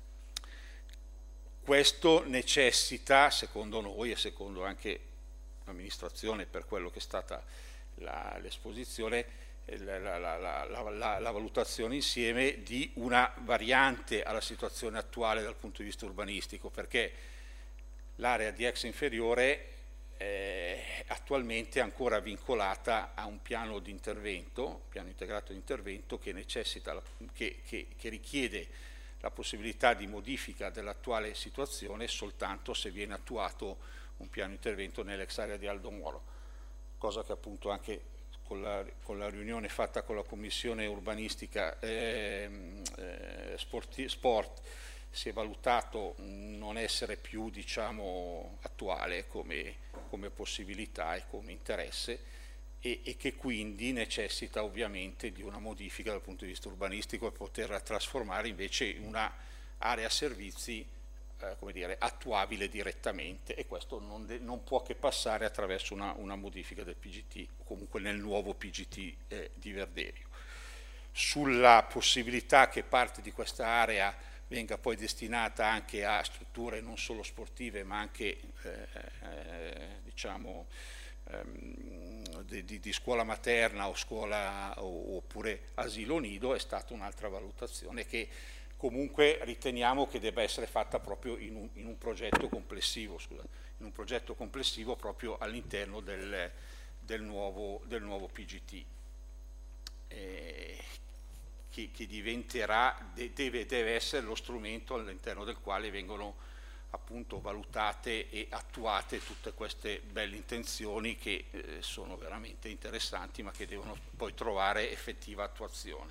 Questo necessita, secondo noi e secondo anche l'amministrazione, per quello che è stata l'esposizione, la, la, la, la, la, la valutazione insieme di una variante alla situazione attuale dal punto di vista urbanistico, perché l'area di ex inferiore è attualmente ancora vincolata a un piano di intervento, piano integrato di intervento che necessita, che, che, che richiede la possibilità di modifica dell'attuale situazione soltanto se viene attuato un piano intervento nell'ex area di Aldo Moro, cosa che appunto anche con la, con la riunione fatta con la commissione urbanistica eh, eh, sporti, sport si è valutato non essere più, diciamo, attuale come, come possibilità e come interesse, E, e che quindi necessita ovviamente di una modifica dal punto di vista urbanistico per poter trasformare invece in una area servizi eh, come dire, attuabile direttamente, e questo non, de, non può che passare attraverso una, una modifica del P G T, o comunque nel nuovo P G T eh, di Verderio. Sulla possibilità che parte di questa area venga poi destinata anche a strutture non solo sportive ma anche eh, eh, diciamo Di, di, di scuola materna o scuola o, oppure asilo nido, è stata un'altra valutazione che comunque riteniamo che debba essere fatta proprio in un, in un progetto complessivo, scusa, in un progetto complessivo proprio all'interno del, del, nuovo, del nuovo P G T, eh, che, che diventerà, de, deve, deve essere lo strumento all'interno del quale vengono appunto valutate e attuate tutte queste belle intenzioni che eh, sono veramente interessanti ma che devono poi trovare effettiva attuazione.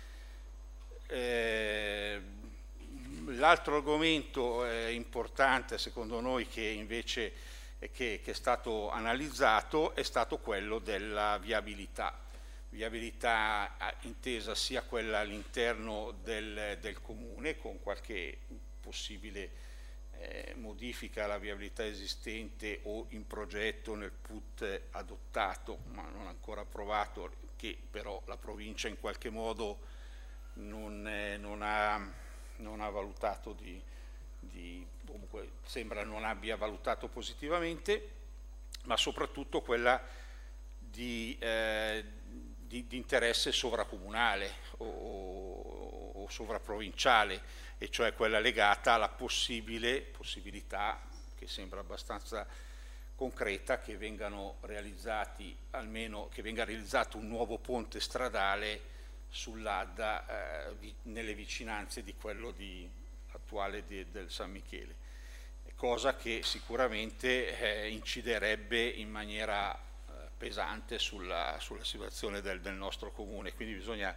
Eh, l'altro argomento eh, importante secondo noi che invece eh, che, che è stato analizzato è stato quello della viabilità. Viabilità intesa sia quella all'interno del, del comune con qualche possibile eh, modifica alla viabilità esistente o in progetto nel P U T adottato ma non ancora approvato, che però la provincia in qualche modo non, eh, non, ha, non ha valutato di, di, comunque sembra non abbia valutato positivamente, ma soprattutto quella di, eh, di, di interesse sovracomunale o, o, o sovraprovinciale, e cioè quella legata alla possibile possibilità, che sembra abbastanza concreta, che vengano realizzati almeno che venga realizzato un nuovo ponte stradale sull'Adda eh, vi, nelle vicinanze di quello di, attuale di, del San Michele, cosa che sicuramente eh, inciderebbe in maniera eh, pesante sulla, sulla situazione del, del nostro comune. Quindi bisogna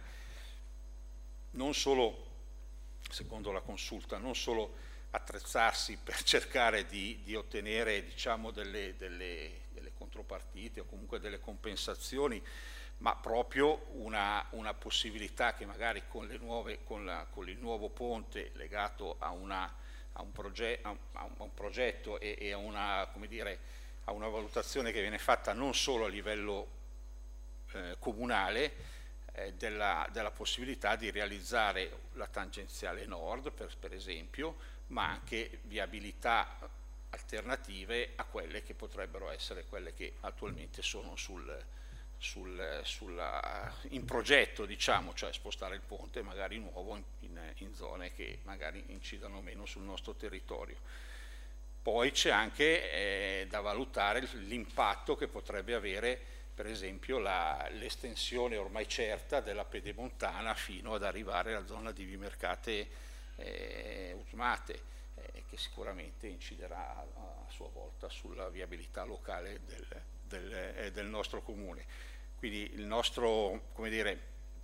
non solo, secondo la consulta, non solo attrezzarsi per cercare di, di ottenere diciamo, delle, delle, delle contropartite o comunque delle compensazioni, ma proprio una, una possibilità che magari con, le nuove, con, la, con il nuovo ponte legato a, una, a, un, proge a, un, a un progetto e, e a, una, come dire, a una valutazione che viene fatta non solo a livello eh, comunale, eh, della, della possibilità di realizzare la tangenziale nord, per, per esempio, ma anche viabilità alternative a quelle che potrebbero essere quelle che attualmente sono sul Sul, sulla, in progetto, diciamo, cioè spostare il ponte magari nuovo in, in, in zone che magari incidono meno sul nostro territorio. Poi c'è anche eh, da valutare l'impatto che potrebbe avere per esempio l'estensione ormai certa della pedemontana fino ad arrivare alla zona di Vimercate eh, Usmate, eh, che sicuramente inciderà a, a sua volta sulla viabilità locale del Del, eh, del nostro comune. Quindi il nostro, come dire,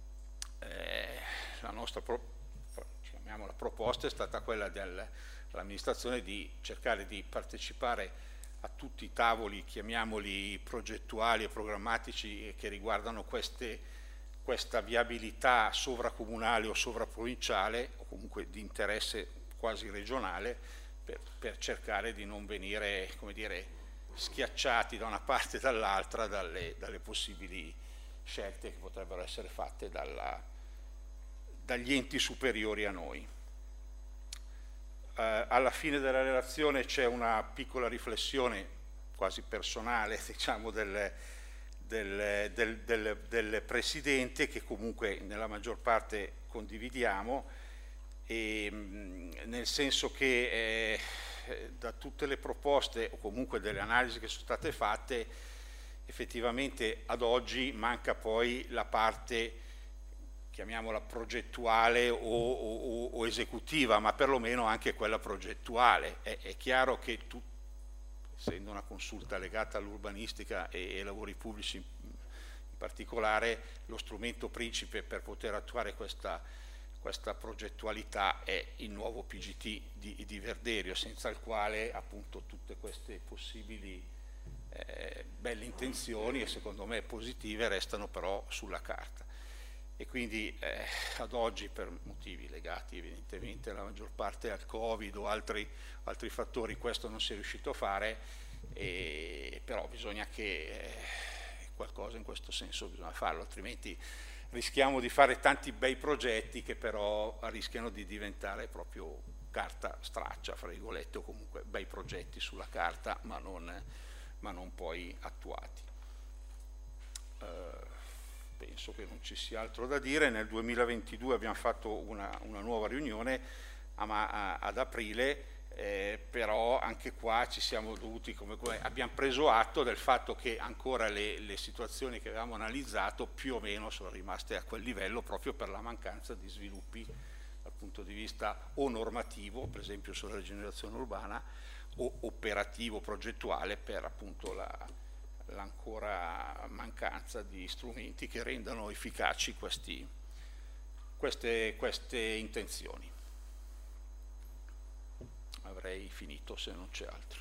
eh, la nostra pro, chiamiamola proposta è stata quella dell'amministrazione di cercare di partecipare a tutti i tavoli, chiamiamoli progettuali e programmatici, che riguardano queste, questa viabilità sovracomunale o sovraprovinciale o comunque di interesse quasi regionale, per, per cercare di non venire, come dire, schiacciati da una parte e dall'altra dalle, dalle possibili scelte che potrebbero essere fatte dalla, dagli enti superiori a noi. Eh, alla fine della relazione c'è una piccola riflessione quasi personale, diciamo, del, del, del, del, del Presidente, che comunque nella maggior parte condividiamo, e, nel senso che eh, da tutte le proposte o comunque delle analisi che sono state fatte, effettivamente ad oggi manca poi la parte, chiamiamola progettuale o, o, o esecutiva, ma perlomeno anche quella progettuale. È, è chiaro che tu, essendo una consulta legata all'urbanistica e ai lavori pubblici in, in particolare, lo strumento principe per poter attuare questa Questa progettualità è il nuovo P G T di, di Verderio, senza il quale appunto tutte queste possibili eh, belle intenzioni, e secondo me positive, restano però sulla carta. E quindi eh, ad oggi, per motivi legati evidentemente alla maggior parte al Covid o altri, altri fattori, questo non si è riuscito a fare, e, però bisogna che eh, qualcosa in questo senso bisogna farlo, altrimenti rischiamo di fare tanti bei progetti che però rischiano di diventare proprio carta straccia, fra virgolette, o comunque bei progetti sulla carta ma non, ma non poi attuati. Eh, penso che non ci sia altro da dire. Nel duemilaventidue abbiamo fatto una, una nuova riunione a, a, ad aprile, Eh, però anche qua ci siamo dovuti, come, come abbiamo preso atto del fatto che ancora le, le situazioni che avevamo analizzato più o meno sono rimaste a quel livello, proprio per la mancanza di sviluppi dal punto di vista o normativo, per esempio sulla rigenerazione urbana, o operativo, progettuale, per appunto la, l'ancora mancanza di strumenti che rendano efficaci questi, queste, queste intenzioni. Avrei finito se non c'è altro.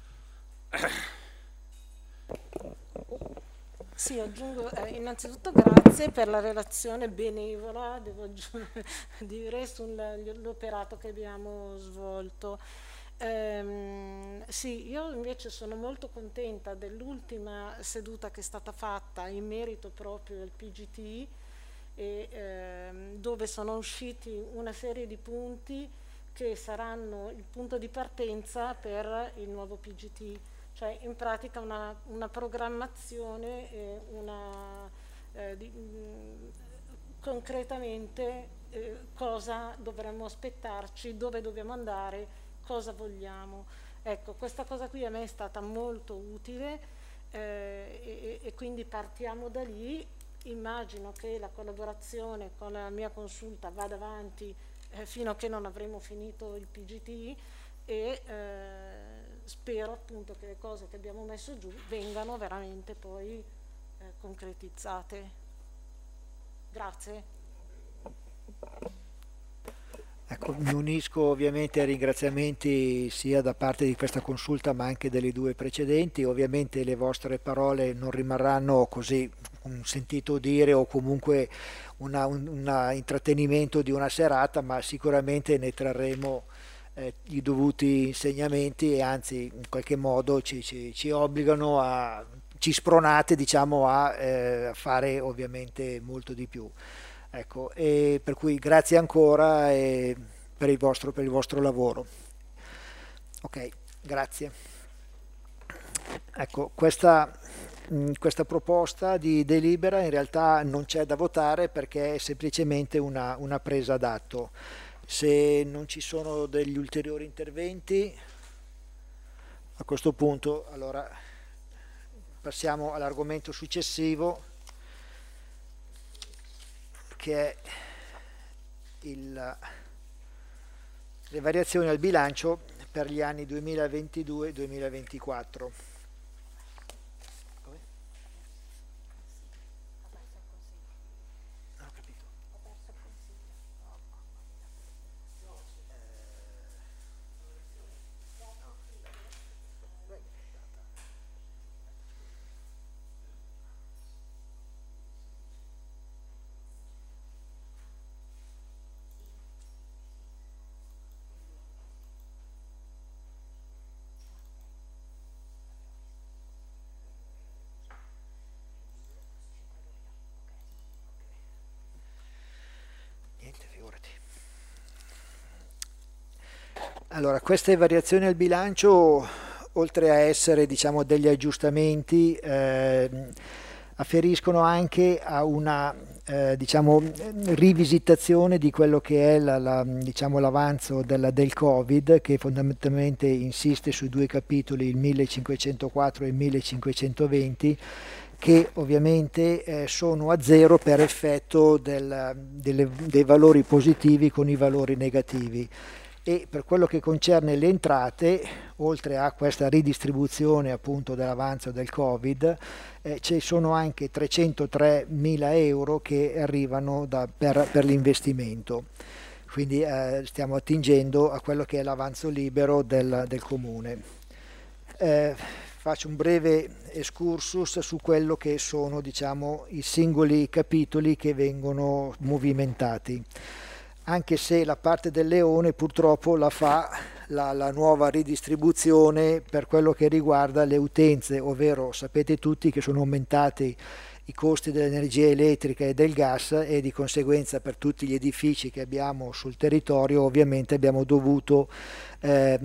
Sì, aggiungo eh, innanzitutto grazie per la relazione benevola, devo dire, sull'operato che abbiamo svolto. Ehm, sì, io invece sono molto contenta dell'ultima seduta che è stata fatta in merito proprio al P G T, e, ehm, dove sono usciti una serie di punti che saranno il punto di partenza per il nuovo P G T. Cioè in pratica una, una programmazione, e una, eh, di, mh, concretamente eh, cosa dovremmo aspettarci, dove dobbiamo andare, cosa vogliamo. Ecco, questa cosa qui a me è stata molto utile, eh, e, e quindi partiamo da lì. Immagino che la collaborazione con la mia consulta vada avanti eh, fino a che non avremo finito il P G T, e eh, spero appunto che le cose che abbiamo messo giù vengano veramente poi eh, concretizzate. Grazie. Ecco, mi unisco ovviamente ai ringraziamenti sia da parte di questa consulta ma anche delle due precedenti. Ovviamente le vostre parole non rimarranno così un sentito dire o comunque una, un una intrattenimento di una serata, ma sicuramente ne trarremo Eh, i dovuti insegnamenti, e anzi in qualche modo ci, ci, ci obbligano a, ci spronate diciamo a, eh, a fare ovviamente molto di più. Ecco, e per cui grazie ancora e per il vostro, per il vostro lavoro. Ok, grazie. Ecco, questa, mh, questa proposta di delibera in realtà non c'è da votare perché è semplicemente una, una presa d'atto. Se non ci sono degli ulteriori interventi, a questo punto allora passiamo all'argomento successivo, che è il, le variazioni al bilancio per gli anni duemilaventidue duemilaventiquattro. Allora, queste variazioni al bilancio, oltre a essere diciamo, degli aggiustamenti, eh, afferiscono anche a una eh, diciamo, rivisitazione di quello che è la, la, diciamo, l'avanzo della, del Covid, che fondamentalmente insiste su due capitoli, il millecinquecentoquattro e il millecinquecentoventi, che ovviamente eh, sono a zero per effetto del, delle, dei valori positivi con i valori negativi. E per quello che concerne le entrate, oltre a questa ridistribuzione appunto dell'avanzo del Covid, eh, ci sono anche trecentotremila euro che arrivano da, per, per l'investimento. Quindi eh, stiamo attingendo a quello che è l'avanzo libero del, del Comune. Eh, faccio un breve excursus su quello che sono diciamo, i singoli capitoli che vengono movimentati. Anche se la parte del leone purtroppo la fa la, la nuova ridistribuzione per quello che riguarda le utenze, ovvero sapete tutti che sono aumentati i costi dell'energia elettrica e del gas, e di conseguenza per tutti gli edifici che abbiamo sul territorio ovviamente abbiamo dovuto eh,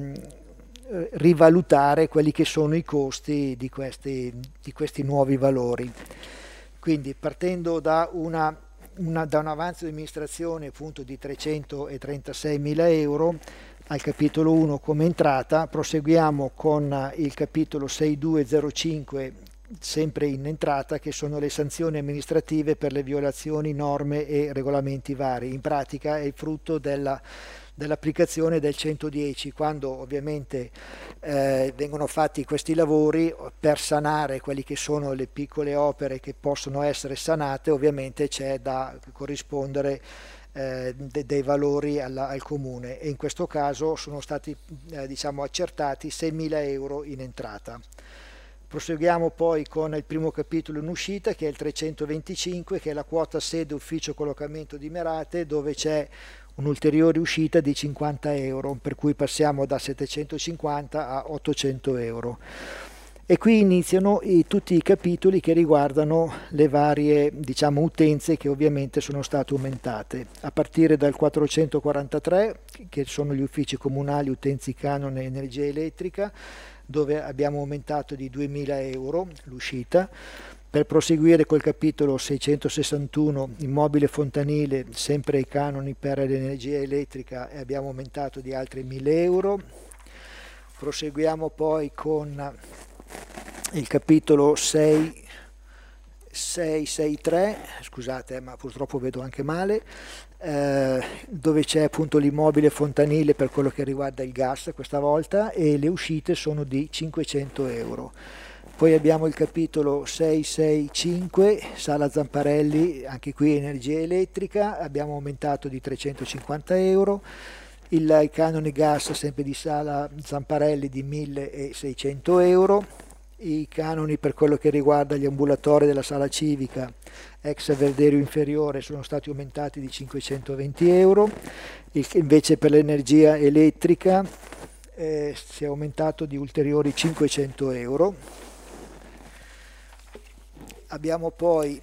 rivalutare quelli che sono i costi di questi, di questi nuovi valori. Quindi partendo da una Una, da un avanzo di amministrazione appunto di trecentotrentasei euro al capitolo uno come entrata, proseguiamo con il capitolo sessantaduecentocinque sempre in entrata, che sono le sanzioni amministrative per le violazioni, norme e regolamenti vari. In pratica è il frutto della dell'applicazione del centodieci, quando ovviamente eh, vengono fatti questi lavori per sanare quelli che sono le piccole opere che possono essere sanate, ovviamente c'è da corrispondere eh, de dei valori alla, al comune, e in questo caso sono stati eh, diciamo accertati seimila euro in entrata. Proseguiamo poi con il primo capitolo in uscita, che è il trecentoventicinque, che è la quota sede ufficio collocamento di Merate, dove c'è un'ulteriore uscita di cinquanta euro, per cui passiamo da settecentocinquanta a ottocento euro. E qui iniziano i, tutti i capitoli che riguardano le varie, diciamo, utenze che ovviamente sono state aumentate, a partire dal quattrocentoquarantatré, che sono gli uffici comunali, utenze canone energia elettrica, dove abbiamo aumentato di duemila euro l'uscita. Per proseguire col capitolo seicentosessantuno, immobile fontanile, sempre i canoni per l'energia elettrica, e abbiamo aumentato di altri mille euro. Proseguiamo poi con il capitolo seicentosessantatré, scusate ma purtroppo vedo anche male, eh, dove c'è appunto l'immobile fontanile per quello che riguarda il gas questa volta, e le uscite sono di cinquecento euro. Poi abbiamo il capitolo seicentosessantacinque, Sala Zamparelli, anche qui energia elettrica, abbiamo aumentato di trecentocinquanta euro, il, i canoni gas sempre di Sala Zamparelli di milleseicento euro, i canoni per quello che riguarda gli ambulatori della sala civica ex Verderio inferiore sono stati aumentati di cinquecentoventi euro, il, invece per l'energia elettrica eh, si è aumentato di ulteriori cinquecento euro. Abbiamo poi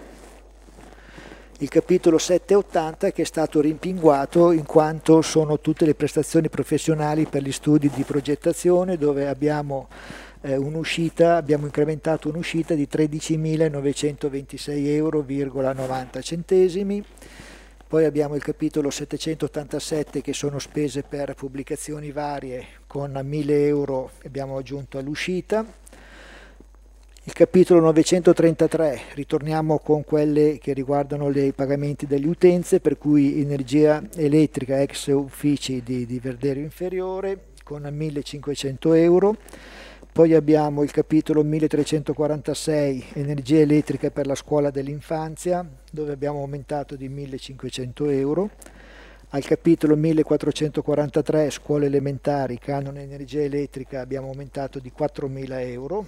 il capitolo settecentottanta, che è stato rimpinguato in quanto sono tutte le prestazioni professionali per gli studi di progettazione, dove abbiamo eh, un'uscita, abbiamo incrementato un'uscita di tredicimilanovecentoventisei euro virgola novanta centesimi. Poi abbiamo il capitolo settecentottantasette, che sono spese per pubblicazioni varie, con mille euro abbiamo aggiunto all'uscita. Il capitolo novecentotrentatré, ritorniamo con quelle che riguardano i pagamenti delle utenze, per cui energia elettrica ex uffici di, di Verderio inferiore con millecinquecento euro. Poi abbiamo il capitolo milletrecentoquarantasei, energia elettrica per la scuola dell'infanzia, dove abbiamo aumentato di millecinquecento euro. Al capitolo millequattrocentoquarantatré, scuole elementari, canone energia elettrica, abbiamo aumentato di quattromila euro.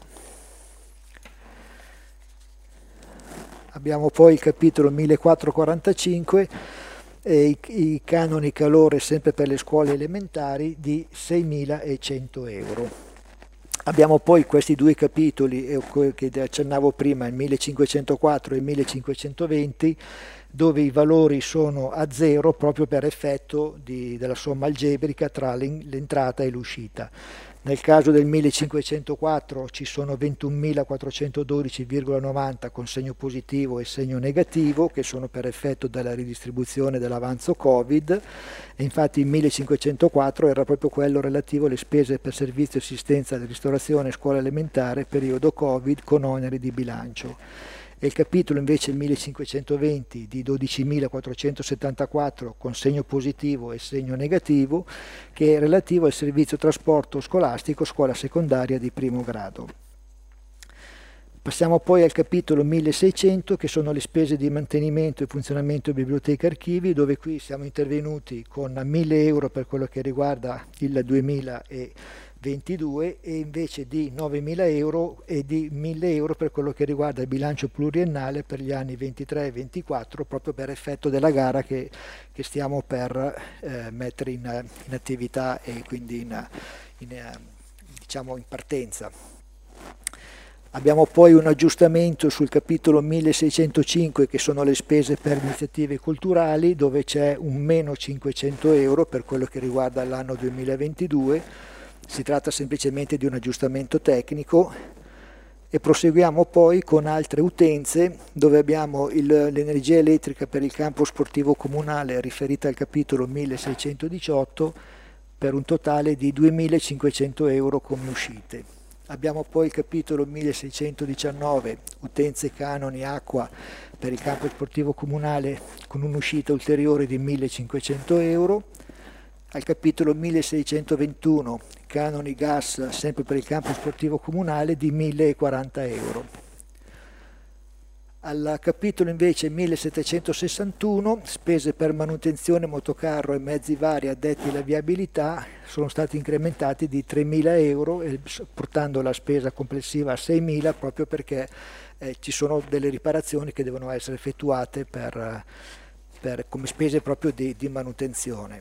Abbiamo poi il capitolo millequattrocentoquarantacinque, e i, i canoni calore sempre per le scuole elementari di seimilacento euro. Abbiamo poi questi due capitoli eh, che accennavo prima, il millecinquecentoquattro e il millecinquecentoventi, dove i valori sono a zero proprio per effetto di, della somma algebrica tra l'entrata e l'uscita. Nel caso del millecinquecentoquattro ci sono ventunomilaquattrocentododici virgola novanta con segno positivo e segno negativo, che sono per effetto della ridistribuzione dell'avanzo Covid, e infatti il millecinquecentoquattro era proprio quello relativo alle spese per servizio, assistenza, ristorazione, scuola elementare, periodo Covid, con oneri di bilancio. E il capitolo invece il millecinquecentoventi di dodicimilaquattrocentosettantaquattro con segno positivo e segno negativo, che è relativo al servizio trasporto scolastico scuola secondaria di primo grado. Passiamo poi al capitolo milleseicento, che sono le spese di mantenimento e funzionamento di biblioteca e archivi, dove qui siamo intervenuti con mille euro per quello che riguarda il duemilaventidue, e invece di novemila euro e di mille euro per quello che riguarda il bilancio pluriennale per gli anni ventitré e ventiquattro, proprio per effetto della gara che, che stiamo per eh, mettere in, in attività e quindi in, in, diciamo in partenza. Abbiamo poi un aggiustamento sul capitolo milleseicentocinque, che sono le spese per iniziative culturali, dove c'è un meno cinquecento euro per quello che riguarda l'anno duemilaventidue. Si tratta semplicemente di un aggiustamento tecnico. E proseguiamo poi con altre utenze, dove abbiamo l'energia elettrica per il campo sportivo comunale riferita al capitolo milleseicentodiciotto, per un totale di duemilacinquecento euro come uscite. Abbiamo poi il capitolo milleseicentodiciannove, utenze, canoni, acqua per il campo sportivo comunale con un'uscita ulteriore di millecinquecento euro. Al capitolo milleseicentoventuno, canoni gas sempre per il campo sportivo comunale di millequaranta euro. Al capitolo invece millesettecentosessantuno, spese per manutenzione motocarro e mezzi vari addetti alla viabilità, sono stati incrementati di tremila euro, portando la spesa complessiva a seimila, proprio perché eh, ci sono delle riparazioni che devono essere effettuate per, per, come spese proprio di, di manutenzione.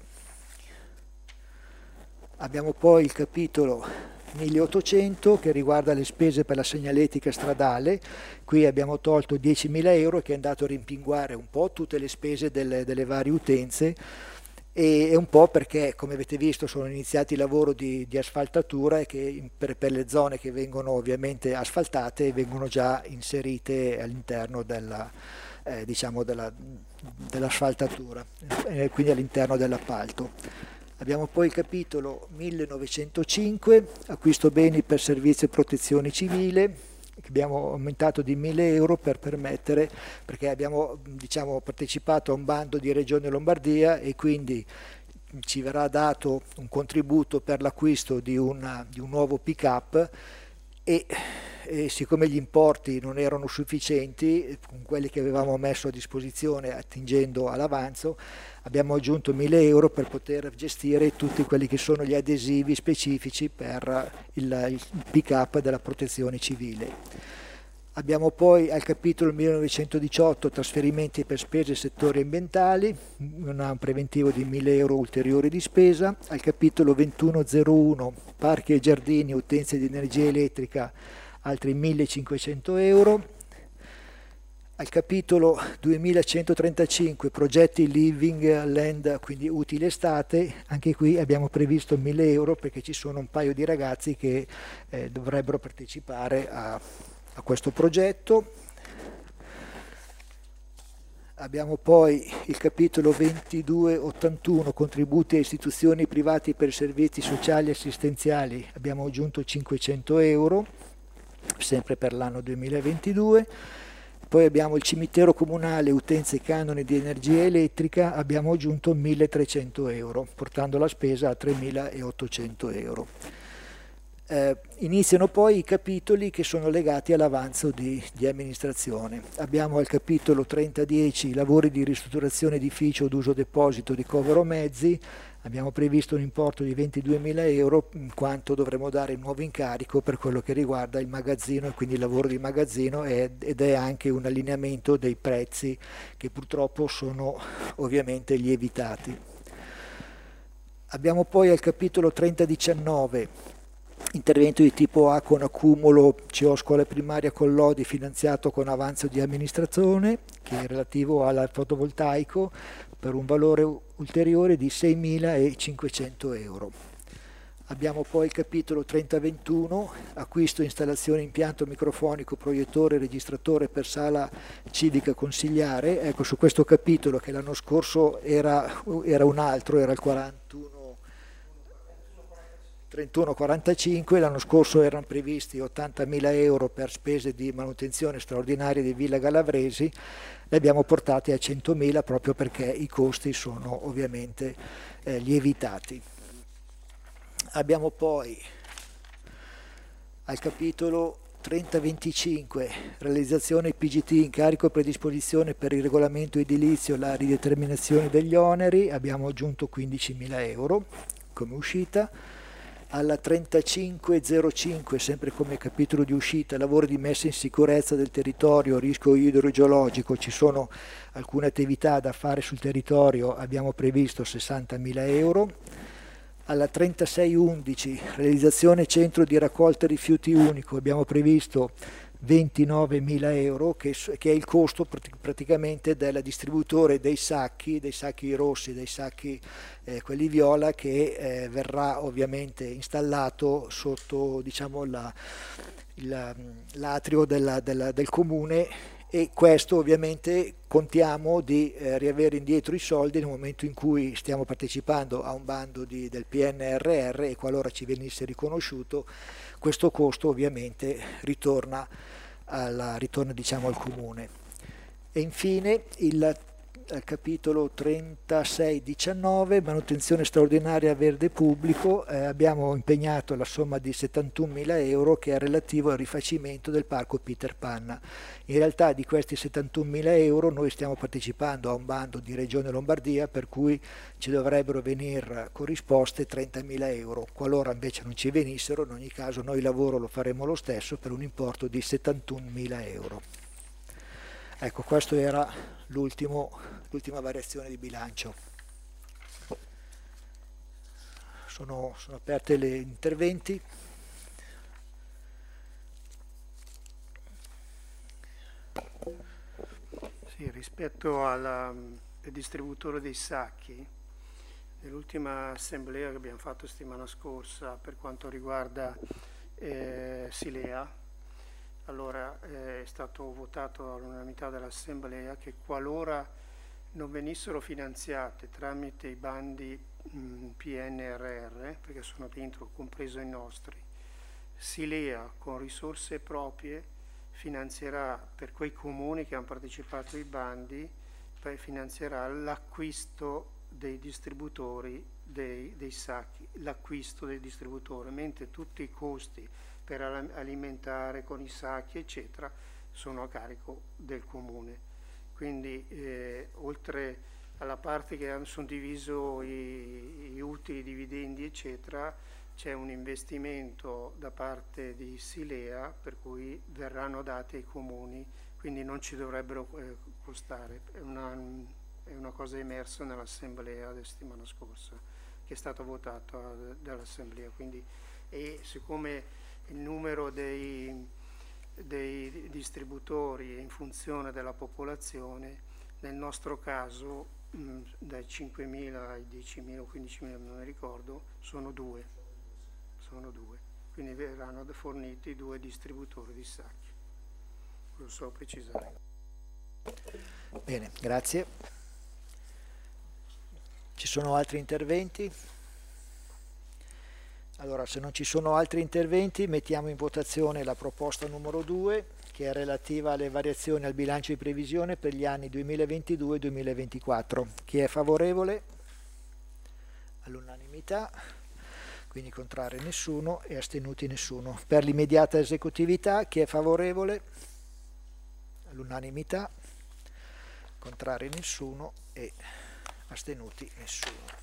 Abbiamo poi il capitolo milleottocento che riguarda le spese per la segnaletica stradale. Qui abbiamo tolto diecimila euro, che è andato a rimpinguare un po' tutte le spese delle, delle varie utenze, e, e un po' perché, come avete visto, sono iniziati i lavori di, di asfaltatura e che per, per le zone che vengono ovviamente asfaltate vengono già inserite all'interno della, eh, diciamo della, dell'asfaltatura, eh, quindi all'interno dell'appalto. Abbiamo poi il capitolo millenovecentocinque, acquisto beni per servizio e protezione civile, che abbiamo aumentato di mille euro per permettere, perché abbiamo diciamo, partecipato a un bando di Regione Lombardia e quindi ci verrà dato un contributo per l'acquisto di, di un nuovo pick-up e, e siccome gli importi non erano sufficienti con quelli che avevamo messo a disposizione attingendo all'avanzo, abbiamo aggiunto mille euro per poter gestire tutti quelli che sono gli adesivi specifici per il, il pick-up della protezione civile. Abbiamo poi al capitolo millenovecentodiciotto trasferimenti per spese e settori ambientali, un preventivo di mille euro ulteriori di spesa. Al capitolo ventuno-zero-uno parchi e giardini, utenze di energia elettrica, altri millecinquecento euro. Al capitolo duemilacentotrentacinque progetti living land, quindi utile estate, anche qui abbiamo previsto mille euro perché ci sono un paio di ragazzi che eh, dovrebbero partecipare a, a questo progetto. Abbiamo poi il capitolo ventidue ottantuno contributi a istituzioni private per servizi sociali e assistenziali, abbiamo aggiunto cinquecento euro sempre per l'anno duemilaventidue. Poi abbiamo il cimitero comunale, utenze e canoni di energia elettrica, abbiamo aggiunto milletrecento euro, portando la spesa a tremilaottocento euro. Eh, iniziano poi i capitoli che sono legati all'avanzo di, di amministrazione. Abbiamo al capitolo trenta dieci lavori di ristrutturazione edificio d'uso deposito ricovero mezzi, abbiamo previsto un importo di ventiduemila euro in quanto dovremo dare un nuovo incarico per quello che riguarda il magazzino e quindi il lavoro di magazzino ed è anche un allineamento dei prezzi che purtroppo sono ovviamente lievitati. Abbiamo poi al capitolo trenta diciannove intervento di tipo A con accumulo C O scuola primaria con lodi finanziato con avanzo di amministrazione che è relativo al fotovoltaico per un valore ulteriore di seimilacinquecento euro. Abbiamo poi il capitolo trenta ventuno, acquisto e installazione impianto microfonico, proiettore, registratore per sala civica consigliare. Ecco, su questo capitolo che l'anno scorso era, era un altro, era il quarantuno trentuno quarantacinque, l'anno scorso erano previsti ottantamila euro per spese di manutenzione straordinaria di Villa Galavresi, li abbiamo portati a centomila proprio perché i costi sono ovviamente eh, lievitati. Abbiamo poi al capitolo trenta venticinque realizzazione P G T, incarico predisposizione per il regolamento edilizio, la rideterminazione degli oneri, abbiamo aggiunto quindicimila euro come uscita. Alla trentacinque zero cinque, sempre come capitolo di uscita, lavori di messa in sicurezza del territorio, rischio idrogeologico, ci sono alcune attività da fare sul territorio, abbiamo previsto sessantamila euro. Alla trentasei undici, realizzazione centro di raccolta rifiuti unico, abbiamo previsto ventinovemila euro, che, che è il costo praticamente del distributore dei sacchi, dei sacchi rossi, dei sacchi eh, quelli viola, che eh, verrà ovviamente installato sotto diciamo, la, il, l'atrio della, della, del comune e questo ovviamente contiamo di eh, riavere indietro i soldi nel momento in cui stiamo partecipando a un bando di, del P N R R, e qualora ci venisse riconosciuto questo costo ovviamente ritorna, alla, ritorna diciamo, al Comune. E infine il al capitolo trentasei diciannove, manutenzione straordinaria verde pubblico, eh, abbiamo impegnato la somma di settantunomila euro che è relativo al rifacimento del parco Peter Pan. In realtà di questi settantunomila euro noi stiamo partecipando a un bando di Regione Lombardia, per cui ci dovrebbero venire corrisposte trentamila euro. Qualora invece non ci venissero, in ogni caso noi il lavoro lo faremo lo stesso per un importo di settantunomila euro. Ecco, questo era l'ultima variazione di bilancio. Sono, sono aperte le interventi. Sì, rispetto al, al distributore dei sacchi, nell'ultima assemblea che abbiamo fatto settimana scorsa per quanto riguarda eh, Silea, allora eh, è stato votato all'unanimità dell'Assemblea che qualora non venissero finanziate tramite i bandi mh, P N R R, perché sono dentro, compreso i nostri, Silea con risorse proprie finanzierà per quei comuni che hanno partecipato ai bandi, poi finanzierà l'acquisto dei distributori dei, dei sacchi, l'acquisto dei distributori, mentre tutti i costi per alimentare con i sacchi eccetera sono a carico del comune. Quindi eh, oltre alla parte che sono diviso i, i utili, i dividendi eccetera, c'è un investimento da parte di Silea per cui verranno dati ai comuni, quindi non ci dovrebbero eh, costare. È una, è una cosa emersa nell'assemblea della settimana scorsa che è stata votata dall'assemblea, quindi e siccome il numero dei, dei distributori è in funzione della popolazione, nel nostro caso mh, dai cinquemila ai diecimila o quindicimila, non mi ricordo, sono due, sono due, quindi verranno forniti due distributori di sacchi, lo so precisare. Bene, grazie. Ci sono altri interventi? Allora, se non ci sono altri interventi, mettiamo in votazione la proposta numero due, che è relativa alle variazioni al bilancio di previsione per gli anni duemilaventidue duemilaventiquattro. Chi è favorevole? All'unanimità, quindi contrario nessuno e astenuti nessuno. Per l'immediata esecutività, chi è favorevole? All'unanimità, contrario nessuno e astenuti nessuno.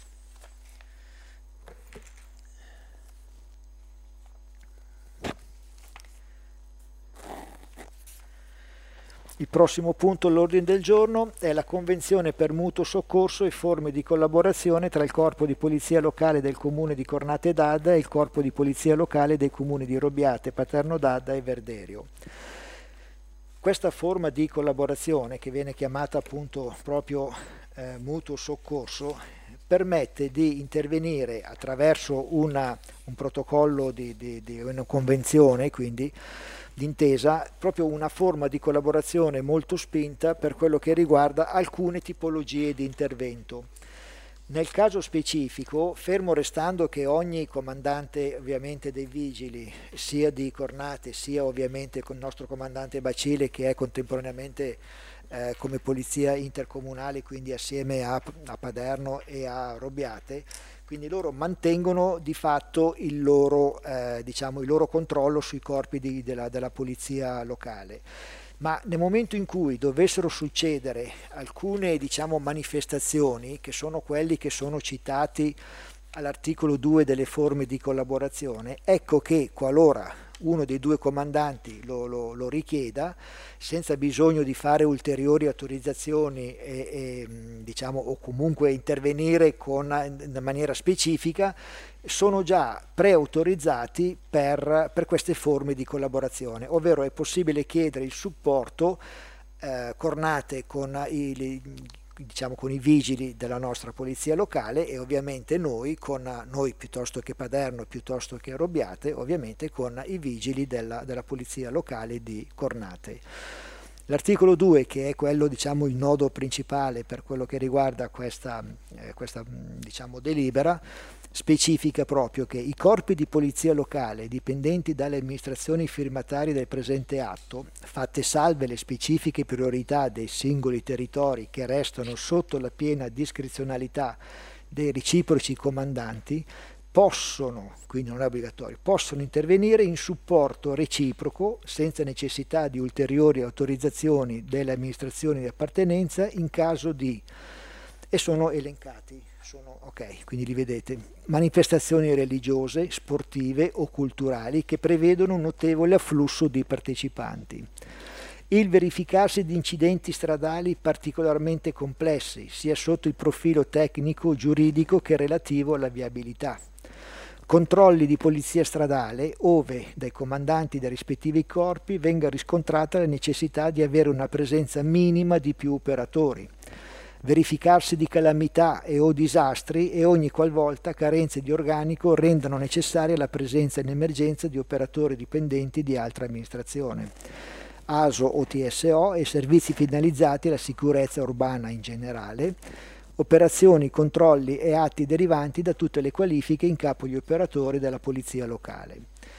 Il prossimo punto all'ordine del giorno è la convenzione per mutuo soccorso e forme di collaborazione tra il Corpo di Polizia Locale del Comune di Cornate d'Adda e il Corpo di Polizia Locale dei Comuni di Robbiate, Paterno d'Adda e Verderio. Questa forma di collaborazione, che viene chiamata appunto proprio eh, mutuo soccorso, permette di intervenire attraverso una, un protocollo di, di, di una convenzione, quindi d'intesa, proprio una forma di collaborazione molto spinta per quello che riguarda alcune tipologie di intervento. Nel caso specifico, fermo restando che ogni comandante ovviamente dei vigili, sia di Cornate sia ovviamente con il nostro comandante Bacile, che è contemporaneamente eh, come polizia intercomunale, quindi assieme a, a Paderno e a Robbiate, quindi loro mantengono di fatto il loro, eh, diciamo, il loro controllo sui corpi di, della, della polizia locale. Ma nel momento in cui dovessero succedere alcune, diciamo, manifestazioni, che sono quelli che sono citati all'articolo due delle forme di collaborazione, ecco che qualora uno dei due comandanti lo, lo, lo richieda, senza bisogno di fare ulteriori autorizzazioni e, e, diciamo, o comunque intervenire con, in maniera specifica, sono già preautorizzati per, per queste forme di collaborazione, ovvero è possibile chiedere il supporto eh, Cornate con i, diciamo, con i vigili della nostra polizia locale e ovviamente noi, con noi piuttosto che Paderno, piuttosto che Robbiate, ovviamente con i vigili della, della polizia locale di Cornate. L'articolo due, che è quello, diciamo, il nodo principale per quello che riguarda questa, eh, questa diciamo, delibera, specifica proprio che i corpi di polizia locale dipendenti dalle amministrazioni firmatarie del presente atto, fatte salve le specifiche priorità dei singoli territori che restano sotto la piena discrezionalità dei reciproci comandanti, possono, quindi non è obbligatorio, possono intervenire in supporto reciproco senza necessità di ulteriori autorizzazioni delle amministrazioni di appartenenza in caso di, e sono elencati, sono ok, quindi li vedete, manifestazioni religiose, sportive o culturali che prevedono un notevole afflusso di partecipanti. Il verificarsi di incidenti stradali particolarmente complessi, sia sotto il profilo tecnico, giuridico che relativo alla viabilità. Controlli di polizia stradale, ove dai comandanti dei rispettivi corpi venga riscontrata la necessità di avere una presenza minima di più operatori. Verificarsi di calamità e o disastri e ogni qualvolta carenze di organico rendano necessaria la presenza in emergenza di operatori dipendenti di altra amministrazione, A S O o T S O e servizi finalizzati alla sicurezza urbana in generale, operazioni, controlli e atti derivanti da tutte le qualifiche in capo agli operatori della polizia locale.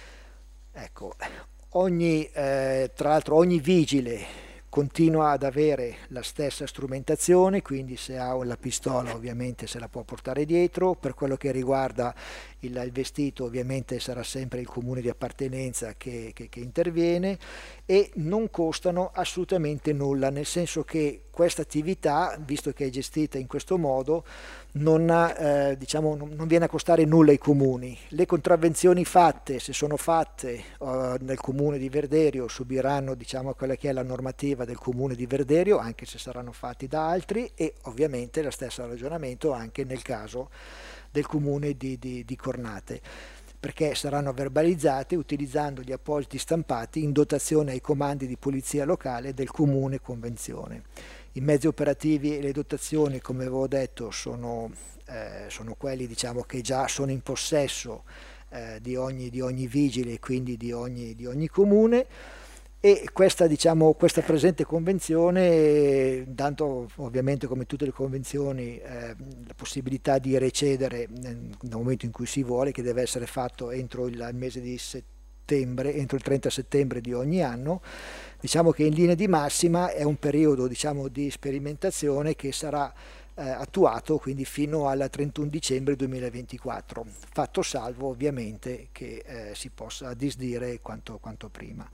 Ecco, ogni, eh, tra l'altro ogni vigile continua ad avere la stessa strumentazione, quindi se ha la pistola ovviamente se la può portare dietro, per quello che riguarda il, il vestito ovviamente sarà sempre il comune di appartenenza che, che, che interviene, e non costano assolutamente nulla, nel senso che questa attività, visto che è gestita in questo modo, non, eh, diciamo, non, non viene a costare nulla ai comuni. Le contravvenzioni fatte, se sono fatte eh, nel comune di Verderio, subiranno, diciamo, quella che è la normativa del comune di Verderio, anche se saranno fatti da altri, e ovviamente lo stesso ragionamento anche nel caso del comune di, di, di Cornate, perché saranno verbalizzate utilizzando gli appositi stampati in dotazione ai comandi di polizia locale del comune convenzione. I mezzi operativi e le dotazioni, come avevo detto, sono, eh, sono quelli, diciamo, che già sono in possesso eh, di, ogni, di ogni vigile e quindi di ogni, di ogni comune, e questa, diciamo, questa presente convenzione, tanto ovviamente come tutte le convenzioni, eh, la possibilità di recedere nel, nel momento in cui si vuole, che deve essere fatto entro il, il mese di settembre, entro il trenta settembre di ogni anno. Diciamo che in linea di massima è un periodo, diciamo, di sperimentazione che sarà eh, attuato quindi fino al trentuno dicembre duemilaventiquattro, fatto salvo ovviamente che eh, si possa disdire quanto, quanto prima.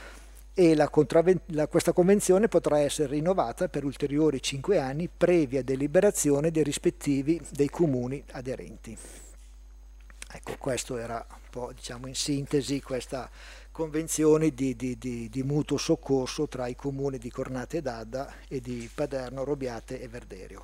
E la la, questa convenzione potrà essere rinnovata per ulteriori cinque anni previa deliberazione dei rispettivi dei comuni aderenti. Ecco, questo era un po', diciamo, in sintesi questa convenzione di, di, di, di mutuo soccorso tra i comuni di Cornate d'Adda e di Paderno, Robiate e Verderio.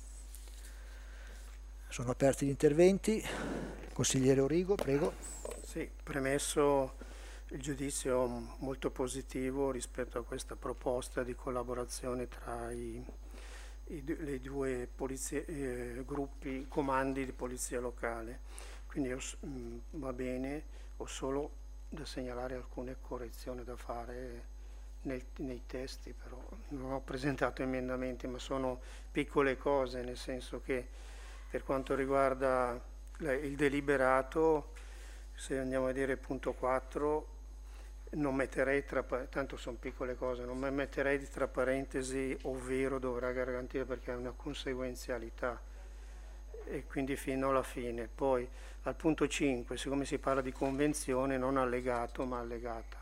Sono aperti gli interventi. Consigliere Origo, prego. Sì, premesso il giudizio molto positivo rispetto a questa proposta di collaborazione tra i, i, le due polizie, eh, gruppi, comandi di polizia locale. Quindi io, mh, va bene, ho solo da segnalare alcune correzioni da fare nel, nei testi, però non ho presentato emendamenti, ma sono piccole cose, nel senso che per quanto riguarda il deliberato, se andiamo a vedere il punto quattro, non metterei tra, tanto sono piccole cose, non metterei tra parentesi ovvero dovrà garantire, perché è una conseguenzialità e quindi fino alla fine. Poi al punto cinque, siccome si parla di convenzione, non allegato ma allegata,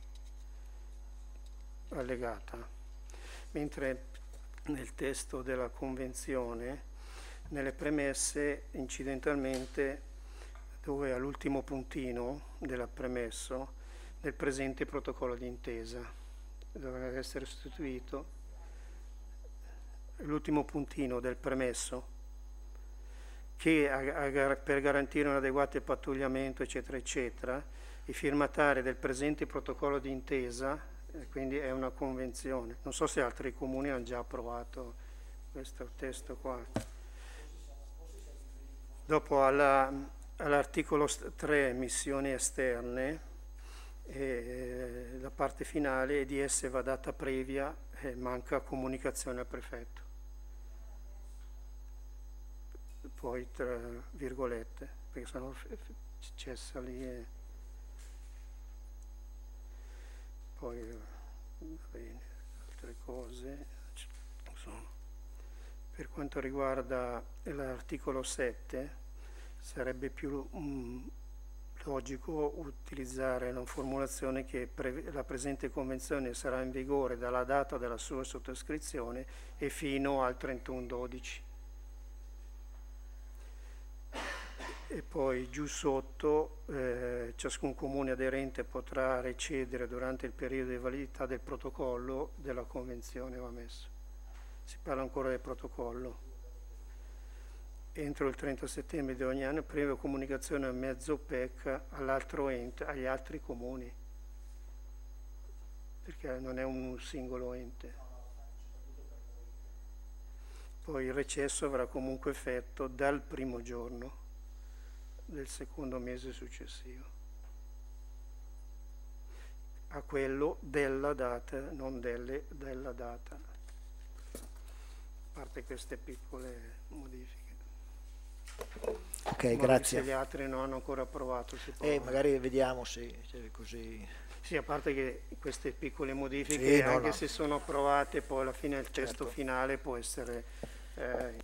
allegata. Mentre nel testo della convenzione, nelle premesse, incidentalmente, dove all'ultimo puntino della premesso, del presente protocollo di intesa dovrebbe essere sostituito l'ultimo puntino del premesso, che a, a, per garantire un adeguato pattugliamento eccetera eccetera, i firmatari del presente protocollo di intesa, eh, quindi è una convenzione. Non so se altri comuni hanno già approvato questo testo qua. Dopo alla, all'articolo tre, missioni esterne, e la parte finale, e di esse va data previa eh, manca comunicazione al prefetto. Poi tra virgolette, perché sennò cessa lì e poi bene, altre cose. Insomma. Per quanto riguarda l'articolo sette, sarebbe più um, logico utilizzare una formulazione che pre- la presente convenzione sarà in vigore dalla data della sua sottoscrizione e fino al trentuno dodici. E poi giù sotto eh, ciascun comune aderente potrà recedere durante il periodo di validità del protocollo della convenzione, va messo. Si parla ancora del protocollo. Entro il trenta settembre di ogni anno, previa comunicazione a mezzo P E C all'altro ente, agli altri comuni, perché non è un singolo ente. Poi il recesso avrà comunque effetto dal primo giorno del secondo mese successivo a quello della data, non delle, della data, a parte queste piccole modifiche. Ok, ma grazie. se gli altri non hanno ancora approvato si può... E magari vediamo se cioè, così... Sì, a parte che queste piccole modifiche, Sì, no, anche no. se sono approvate, poi alla fine il testo Certo. finale può essere... Eh,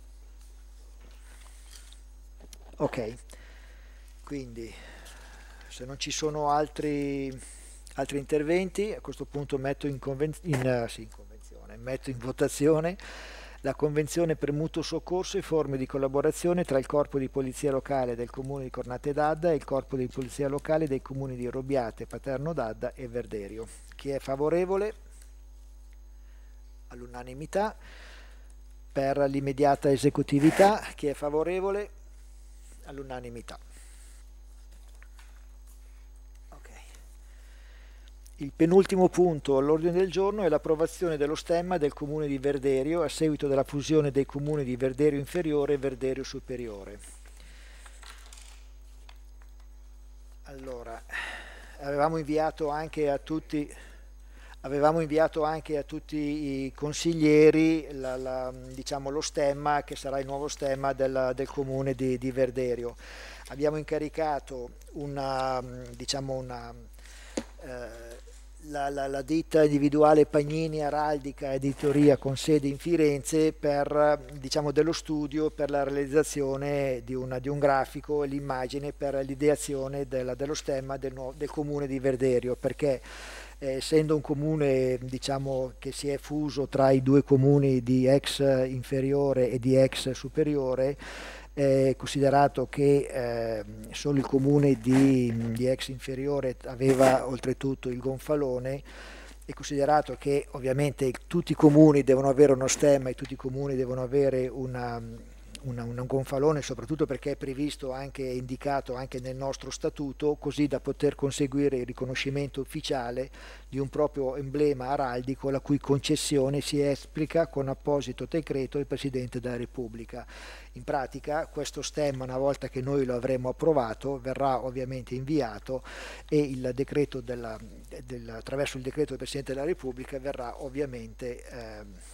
Ok, quindi se non ci sono altri, altri interventi, a questo punto metto in, conven- in, eh, sì, in convenzione, metto in votazione la convenzione per mutuo soccorso e forme di collaborazione tra il Corpo di Polizia Locale del Comune di Cornate d'Adda e il Corpo di Polizia Locale dei Comuni di Robiate, Paterno d'Adda e Verderio. Chi è favorevole? All'unanimità. Per l'immediata esecutività, chi è favorevole? All'unanimità. Ok. Il penultimo punto all'ordine del giorno è l'approvazione dello stemma del Comune di Verderio a seguito della fusione dei comuni di Verderio Inferiore e Verderio Superiore. Allora, avevamo inviato anche a tutti... Avevamo inviato anche a tutti i consiglieri la, la, diciamo, lo stemma, che sarà il nuovo stemma del, del comune di, di Verderio. Abbiamo incaricato una, diciamo una, eh, la, la, la ditta individuale Pagnini Araldica Editoria con sede in Firenze per diciamo, dello studio per la realizzazione di, una, di un grafico e l'immagine per l'ideazione della, dello stemma del, nuovo, del comune di Verderio, perché Eh, essendo un comune diciamo, che si è fuso tra i due comuni di ex inferiore e di ex superiore, eh, considerato che eh, solo il comune di, di ex inferiore aveva oltretutto il gonfalone, e considerato che ovviamente tutti i comuni devono avere uno stemma e tutti i comuni devono avere una... Una, un gonfalone, soprattutto perché è previsto anche, indicato anche nel nostro statuto, così da poter conseguire il riconoscimento ufficiale di un proprio emblema araldico, la cui concessione si esplica con apposito decreto del Presidente della Repubblica. In pratica questo stemma, una volta che noi lo avremo approvato, verrà ovviamente inviato e il decreto della, del, attraverso il decreto del Presidente della Repubblica verrà ovviamente eh,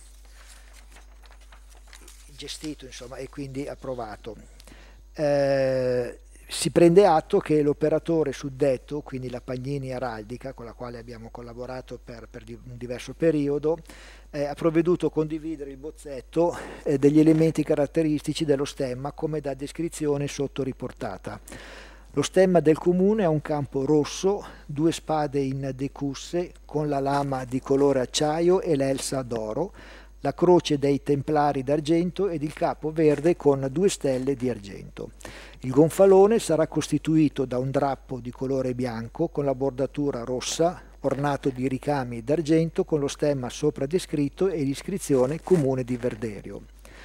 gestito insomma, e quindi approvato. Eh, si prende atto che l'operatore suddetto, quindi la Pagnini Araldica, con la quale abbiamo collaborato per, per un diverso periodo, eh, ha provveduto a condividere il bozzetto eh, degli elementi caratteristici dello stemma come da descrizione sotto riportata. Lo stemma del comune ha un campo rosso, due spade in decusse con la lama di colore acciaio e l'elsa d'oro, la croce dei templari d'argento ed il capo verde con due stelle di argento. Il gonfalone sarà costituito da un drappo di colore bianco con la bordatura rossa, ornato di ricami d'argento con lo stemma sopra descritto e l'iscrizione Comune di Verderio.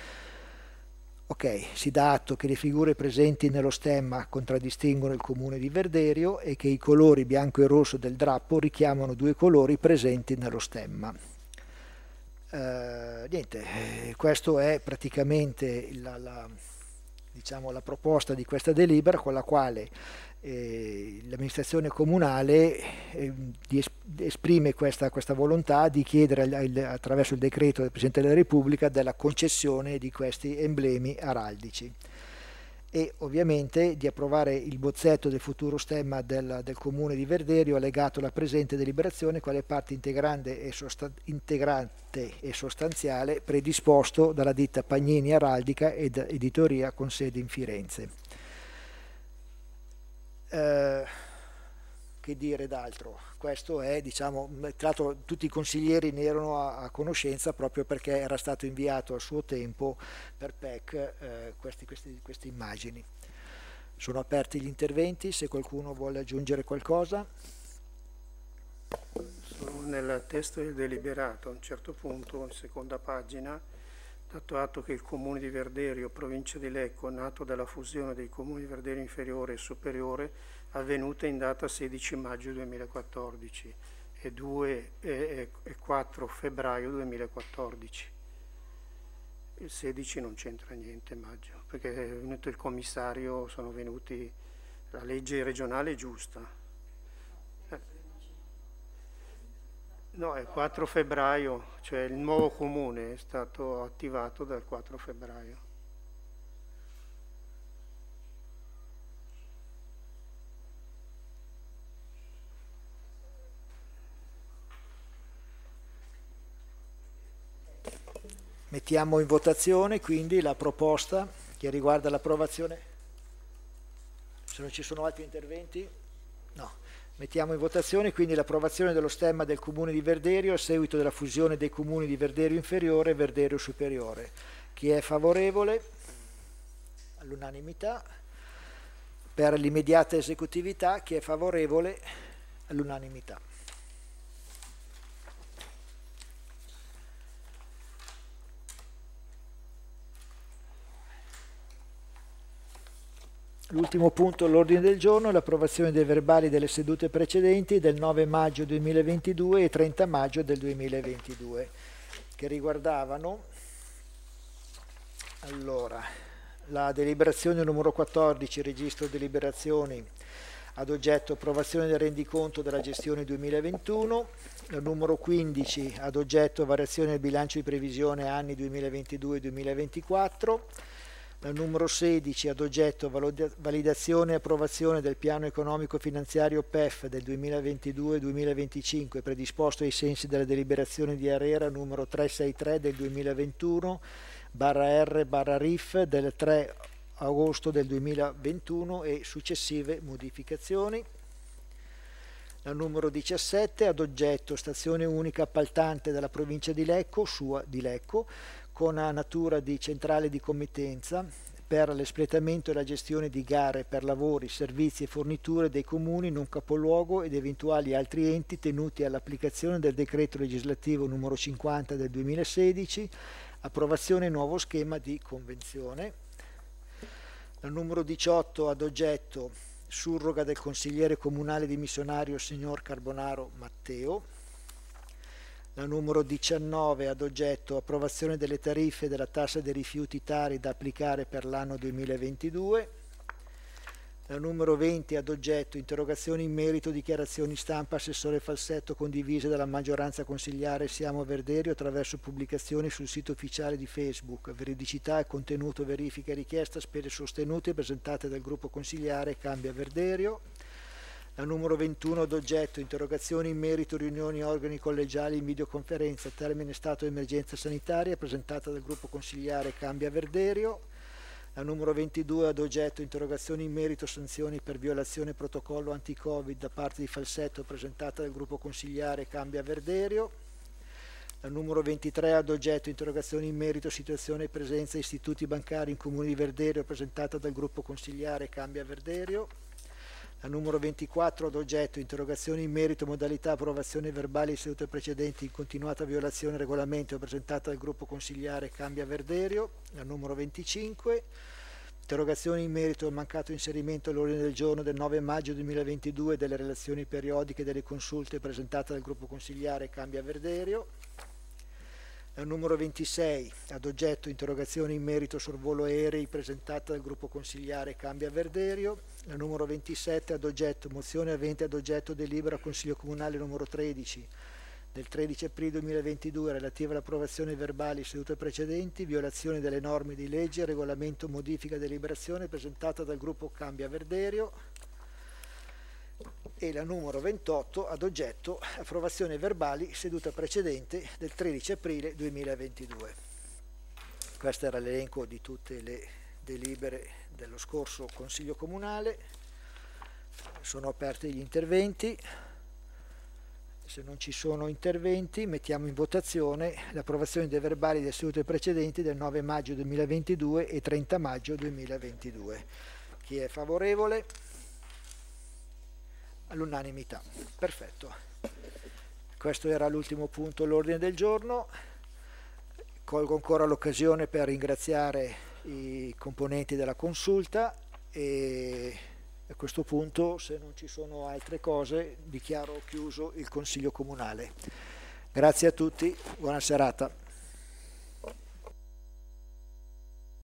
Ok, si dà atto che le figure presenti nello stemma contraddistinguono il Comune di Verderio e che i colori bianco e rosso del drappo richiamano due colori presenti nello stemma. Uh, niente, eh, questo è praticamente la, la, diciamo, la proposta di questa delibera, con la quale Eh, l'amministrazione comunale eh, di es esprime questa, questa volontà di chiedere al, al, attraverso il decreto del Presidente della Repubblica della concessione di questi emblemi araldici e ovviamente di approvare il bozzetto del futuro stemma del, del Comune di Verderio allegato alla presente deliberazione quale parte integrante e, sostan integrante e sostanziale predisposto dalla ditta Pagnini Araldica ed Editoria con sede in Firenze. Eh, che dire d'altro? Questo è, diciamo, tra l'altro tutti i consiglieri ne erano a, a conoscenza proprio perché era stato inviato al suo tempo per P E C eh, questi, questi, queste immagini. Sono aperti gli interventi, se qualcuno vuole aggiungere qualcosa. Sono nel testo del deliberato, a un certo punto, in seconda pagina, dato atto che il Comune di Verderio, provincia di Lecco, nato dalla fusione dei Comuni di Verderio inferiore e superiore, avvenuta in data sedici maggio duemilaquattordici e due e quattro febbraio duemilaquattordici. Il sedici non c'entra niente, maggio, perché è venuto il commissario, sono venuti, la legge regionale è giusta. No, è quattro febbraio, cioè il nuovo comune è stato attivato dal quattro febbraio. Mettiamo in votazione quindi la proposta che riguarda l'approvazione. Se non ci sono altri interventi? No. Mettiamo in votazione quindi l'approvazione dello stemma del Comune di Verderio a seguito della fusione dei Comuni di Verderio inferiore e Verderio superiore. Chi è favorevole? All'unanimità. Per l'immediata esecutività, chi è favorevole? All'unanimità. L'ultimo punto all'ordine del giorno è l'approvazione dei verbali delle sedute precedenti del nove maggio duemilaventidue e trenta maggio del duemilaventidue, che riguardavano allora, la deliberazione numero quattordici, registro deliberazioni ad oggetto approvazione del rendiconto della gestione duemilaventuno, la numero quindici ad oggetto variazione del bilancio di previsione anni duemilaventidue e duemilaventiquattro, la numero sedici ad oggetto validazione e approvazione del piano economico finanziario P E F del duemilaventidue duemilaventicinque predisposto ai sensi della deliberazione di ARERA numero trecentosessantatré del duemilaventuno barra R barra R I F del tre agosto del duemilaventuno e successive modificazioni. La numero diciassette ad oggetto stazione unica appaltante della provincia di Lecco, sua di Lecco, con natura di centrale di committenza per l'espletamento e la gestione di gare per lavori, servizi e forniture dei comuni non capoluogo ed eventuali altri enti tenuti all'applicazione del decreto legislativo numero cinquanta del duemilasedici, approvazione nuovo schema di convenzione. La numero diciotto ad oggetto surroga del consigliere comunale dimissionario signor Carbonaro Matteo. La numero diciannove ad oggetto approvazione delle tariffe della tassa dei rifiuti tari da applicare per l'anno duemilaventidue. La numero venti ad oggetto interrogazioni in merito dichiarazioni stampa assessore Falsetto condivise dalla maggioranza consigliare Siamo Verderio attraverso pubblicazioni sul sito ufficiale di Facebook, veridicità e contenuto verifica e richiesta spese sostenute presentate dal gruppo consigliare Cambia Verderio. La numero ventuno ad oggetto interrogazioni in merito riunioni organi collegiali in videoconferenza termine stato di emergenza sanitaria presentata dal gruppo consigliare Cambia Verderio. La numero ventidue ad oggetto interrogazioni in merito sanzioni per violazione protocollo anti-Covid da parte di Falsetto presentata dal gruppo consigliare Cambia Verderio. La numero ventitré ad oggetto interrogazioni in merito situazione e presenza istituti bancari in comune di Verderio presentata dal gruppo consigliare Cambia Verderio. La numero ventiquattro ad oggetto interrogazioni in merito modalità approvazione verbali di sedute precedenti in continuata violazione regolamento presentata dal gruppo consigliare Cambia Verderio. La numero venticinque interrogazioni in merito al mancato inserimento all'ordine del giorno del nove maggio duemilaventidue delle relazioni periodiche delle consulte presentate dal gruppo consigliare Cambia Verderio. La numero ventisei, ad oggetto interrogazione in merito sorvolo aerei presentata dal gruppo consigliare Cambia Verderio. La numero ventisette, ad oggetto mozione avente ad oggetto delibera Consiglio Comunale numero tredici del tredici aprile duemilaventidue relativa all'approvazione verbali sedute precedenti, violazione delle norme di legge e regolamento modifica deliberazione presentata dal gruppo Cambia Verderio. E la numero ventotto, ad oggetto approvazione verbali seduta precedente del tredici aprile duemilaventidue. Questo era l'elenco di tutte le delibere dello scorso Consiglio Comunale. Sono aperti gli interventi. Se non ci sono interventi mettiamo in votazione l'approvazione dei verbali delle sedute precedenti del nove maggio duemilaventidue e trenta maggio duemilaventidue. Chi è favorevole? All'unanimità. Perfetto. Questo era l'ultimo punto all'ordine del giorno. Colgo ancora l'occasione per ringraziare i componenti della consulta e a questo punto, se non ci sono altre cose, dichiaro chiuso il Consiglio Comunale. Grazie a tutti, buona serata.